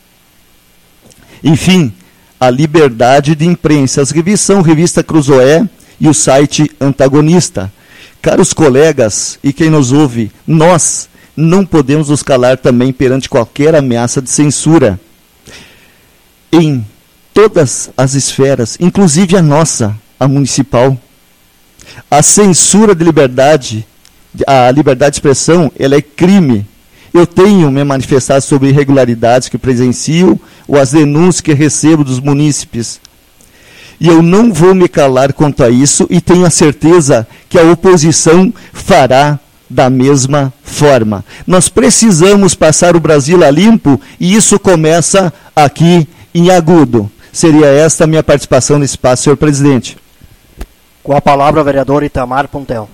Speaker 4: Enfim, a liberdade de imprensa. As revistas são Revista Cruzoé e o site Antagonista. Caros colegas e quem nos ouve, nós não podemos nos calar também perante qualquer ameaça de censura. Em todas as esferas, inclusive a nossa, a municipal. A censura de liberdade, a liberdade de expressão, ela é crime. Eu tenho me manifestado sobre irregularidades que presencio ou as denúncias que recebo dos munícipes. E eu não vou me calar quanto a isso, e tenho a certeza que a oposição fará da mesma forma. Nós precisamos passar o Brasil a limpo, e isso começa aqui em Agudo. Seria esta a minha participação nesse espaço, senhor presidente.
Speaker 1: Com a palavra, o vereador Itamar Puntel.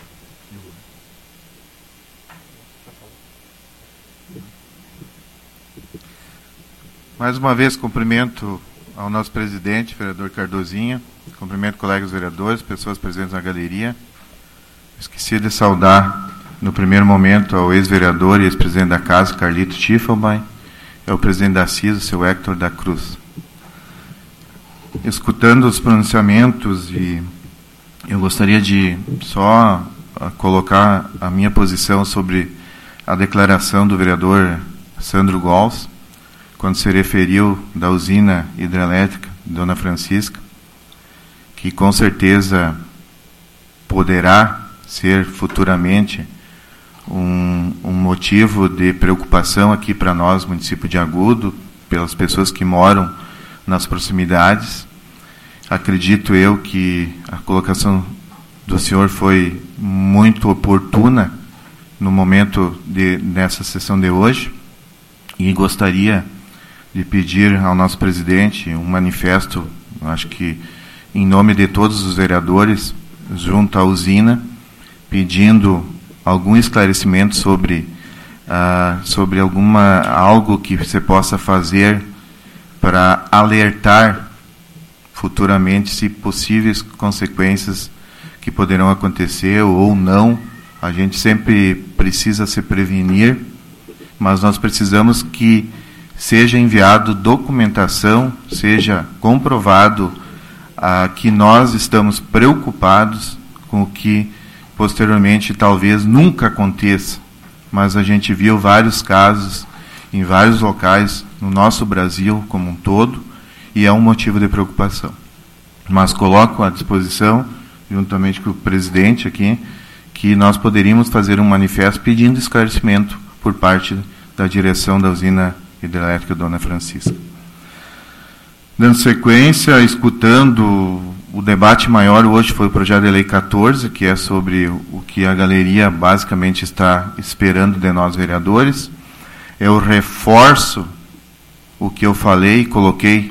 Speaker 2: Mais uma vez, cumprimento ao nosso presidente, vereador Cardozinha, cumprimento colegas vereadores, pessoas presentes na galeria. Esqueci de saudar, no primeiro momento, ao ex-vereador e ex-presidente da casa, Carlito Schiffelbein, é o presidente da CISA, seu Héctor da Cruz. Escutando os pronunciamentos, e eu gostaria de só colocar a minha posição sobre a declaração do vereador Sandro Gols, quando se referiu da usina hidrelétrica Dona Francisca, que com certeza poderá ser futuramente um motivo de preocupação aqui para nós, município de Agudo, pelas pessoas que moram nas proximidades. Acredito eu que a colocação do senhor foi muito oportuna no momento nessa sessão de hoje, e gostaria de pedir ao nosso presidente um manifesto, acho que em nome de todos os vereadores, junto à usina, pedindo algum esclarecimento sobre algo que você possa fazer para alertar futuramente se possíveis consequências que poderão acontecer ou não. A gente sempre precisa se prevenir, mas nós precisamos que seja enviado documentação, seja comprovado que nós estamos preocupados com o que posteriormente talvez nunca aconteça, mas a gente viu vários casos em vários locais no nosso Brasil como um todo, e é um motivo de preocupação. Mas coloco à disposição, juntamente com o presidente aqui, que nós poderíamos fazer um manifesto pedindo esclarecimento por parte da direção da usina hidrelétrica Dona Francisca. Dando sequência, escutando o debate maior hoje foi o projeto de lei 14, que é sobre o que a galeria basicamente está esperando de nós vereadores. Eu reforço o que eu falei e coloquei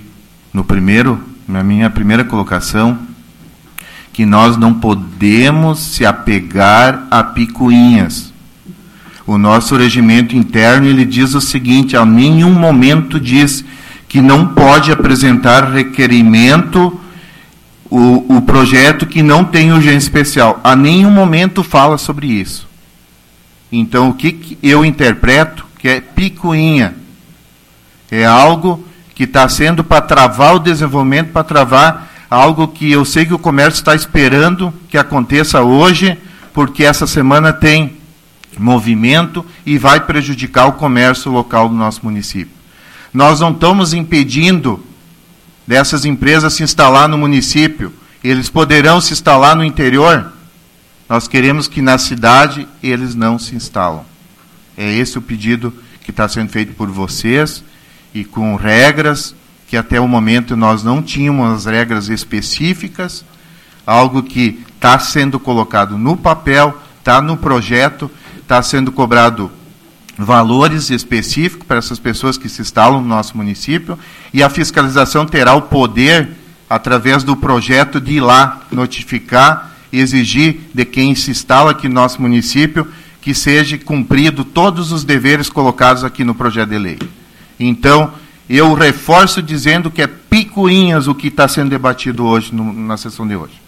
Speaker 2: na minha primeira colocação, que nós não podemos se apegar a picuinhas. O nosso regimento interno, ele diz o seguinte: a nenhum momento diz que não pode apresentar requerimento o projeto que não tem urgência especial. A nenhum momento fala sobre isso. Então, o que eu interpreto que é picuinha? É algo que está sendo para travar o desenvolvimento, para travar algo que eu sei que o comércio está esperando que aconteça hoje, porque essa semana tem movimento e vai prejudicar o comércio local do nosso município. Nós não estamos impedindo dessas empresas se instalar no município. Eles poderão se instalar no interior. Nós queremos que na cidade eles não se instalam. É esse o pedido que está sendo feito por vocês, e com regras que até o momento nós não tínhamos as regras específicas, algo que está sendo colocado no papel, está no projeto, está sendo cobrado valores específicos para essas pessoas que se instalam no nosso município, e a fiscalização terá o poder, através do projeto, de ir lá notificar, exigir de quem se instala aqui no nosso município que seja cumprido todos os deveres colocados aqui no projeto de lei. Então, eu reforço dizendo que é picuinhas o que está sendo debatido hoje, na sessão de hoje.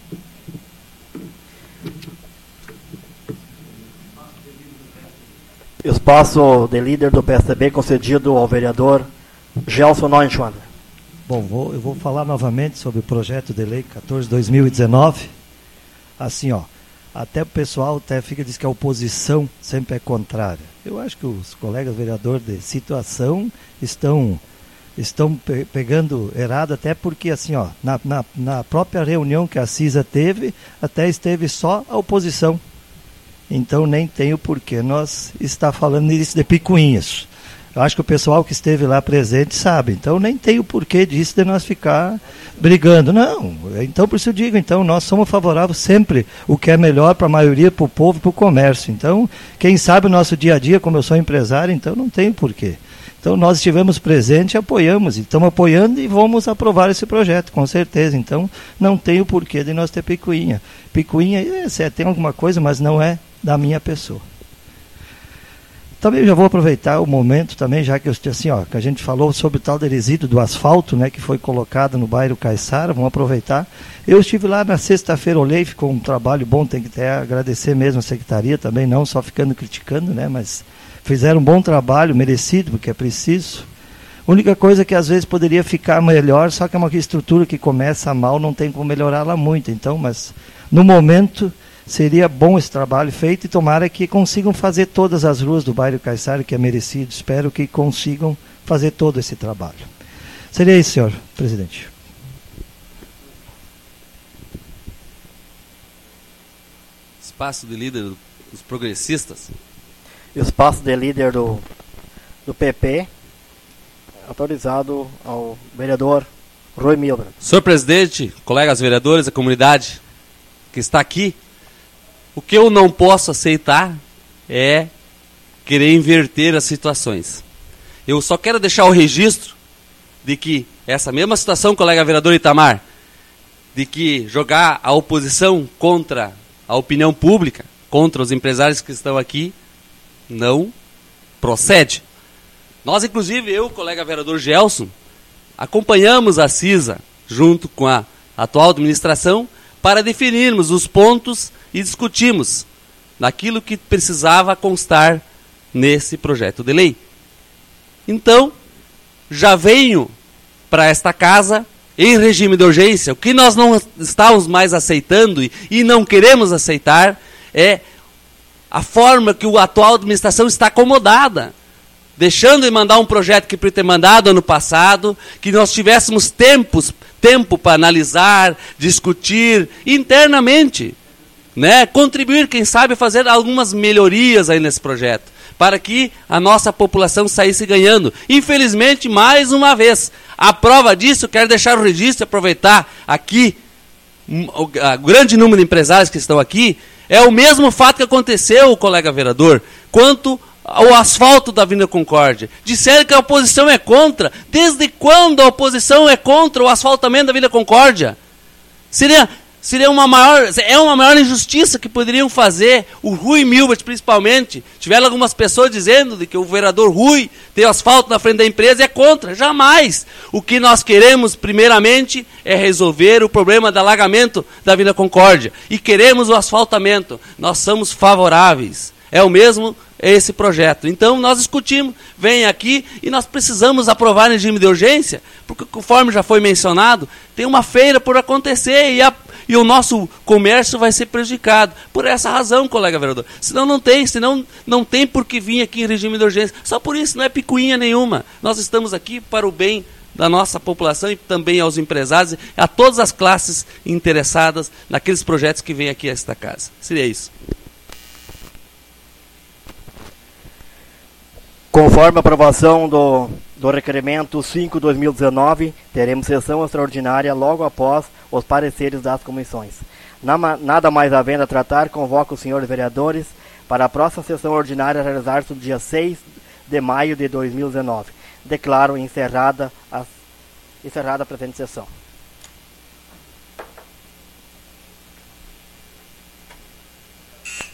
Speaker 1: Espaço de líder do PSDB concedido ao vereador Gelson Neuschwander.
Speaker 6: Bom, eu vou falar novamente sobre o projeto de lei 14/2019. Assim, até o pessoal diz que a oposição sempre é contrária. Eu acho que os colegas vereadores de situação estão pegando errado, até porque, assim, na própria reunião que a CISA teve, até esteve só a oposição. Então nem tem o porquê nós está falando isso de picuinhas. Eu acho que o pessoal que esteve lá presente sabe. Então nem tem o porquê disso de nós ficar brigando. Não, então por isso eu digo, então nós somos favoráveis sempre o que é melhor para a maioria, para o povo e para o comércio. Então, quem sabe o nosso dia a dia, como eu sou empresário, então não tem o porquê. Então nós estivemos presentes e apoiamos, estamos apoiando e vamos aprovar esse projeto, com certeza. Então não tem o porquê de nós ter picuinha. Picuinha tem alguma coisa, mas não é da minha pessoa. Também já vou aproveitar o momento também, já que que a gente falou sobre o tal de resíduo do asfalto, né, que foi colocado no bairro Caiçara, vamos aproveitar. Eu estive lá na sexta-feira, olhei, ficou um trabalho bom, tem que até agradecer mesmo a secretaria também, não só ficando criticando, né, mas fizeram um bom trabalho, merecido, porque é preciso. A única coisa que às vezes poderia ficar melhor, só que é uma estrutura que começa mal, não tem como melhorá-la muito, então, mas no momento seria bom esse trabalho feito, e tomara que consigam fazer todas as ruas do bairro Caiçara, que é merecido. Espero que consigam fazer todo esse trabalho. Seria isso, senhor presidente.
Speaker 3: Espaço de líder dos progressistas.
Speaker 1: espaço de líder do PP, autorizado ao vereador Rui Milber.
Speaker 3: Senhor presidente, colegas vereadores, a comunidade que está aqui, o que eu não posso aceitar é querer inverter as situações. Eu só quero deixar o registro de que essa mesma situação, colega vereador Itamar, de que jogar a oposição contra a opinião pública, contra os empresários que estão aqui, não procede. Nós, inclusive, eu, colega vereador Gelson, acompanhamos a CISA, junto com a atual administração, para definirmos os pontos e discutirmos naquilo que precisava constar nesse projeto de lei. Então, já venho para esta casa em regime de urgência. O que nós não estamos mais aceitando e não queremos aceitar é a forma que a atual administração está acomodada, deixando de mandar um projeto que podia ter mandado ano passado, que nós tivéssemos tempo para analisar, discutir internamente, né? Contribuir, quem sabe, fazer algumas melhorias aí nesse projeto, para que a nossa população saísse ganhando. Infelizmente, mais uma vez, a prova disso, quero deixar o registro, aproveitar aqui, o grande número de empresários que estão aqui, é o mesmo fato que aconteceu, colega vereador, quanto ao asfalto da Avenida Concórdia. Disseram que a oposição é contra. Desde quando a oposição é contra o asfaltamento da Avenida Concórdia? Seria uma maior injustiça que poderiam fazer. O Rui Milbert, principalmente. Tiveram algumas pessoas dizendo de que o vereador Rui tem asfalto na frente da empresa e é contra. Jamais. O que nós queremos, primeiramente, é resolver o problema do alagamento da Avenida Concórdia. E queremos o asfaltamento. Nós somos favoráveis. É o mesmo esse projeto. Então, nós discutimos, vem aqui e nós precisamos aprovar em regime de urgência, porque, conforme já foi mencionado, tem uma feira por acontecer e o nosso comércio vai ser prejudicado. Por essa razão, colega vereador. Senão não tem por que vir aqui em regime de urgência. Só por isso, não é picuinha nenhuma. Nós estamos aqui para o bem da nossa população e também aos empresários, a todas as classes interessadas naqueles projetos que vêm aqui a esta casa. Seria isso.
Speaker 1: Conforme a aprovação do requerimento 5/2019, teremos sessão extraordinária logo após os pareceres das comissões. Nada mais havendo a tratar, convoco os senhores vereadores para a próxima sessão ordinária realizar-se no dia 6 de maio de 2019. Declaro encerrada a presente sessão.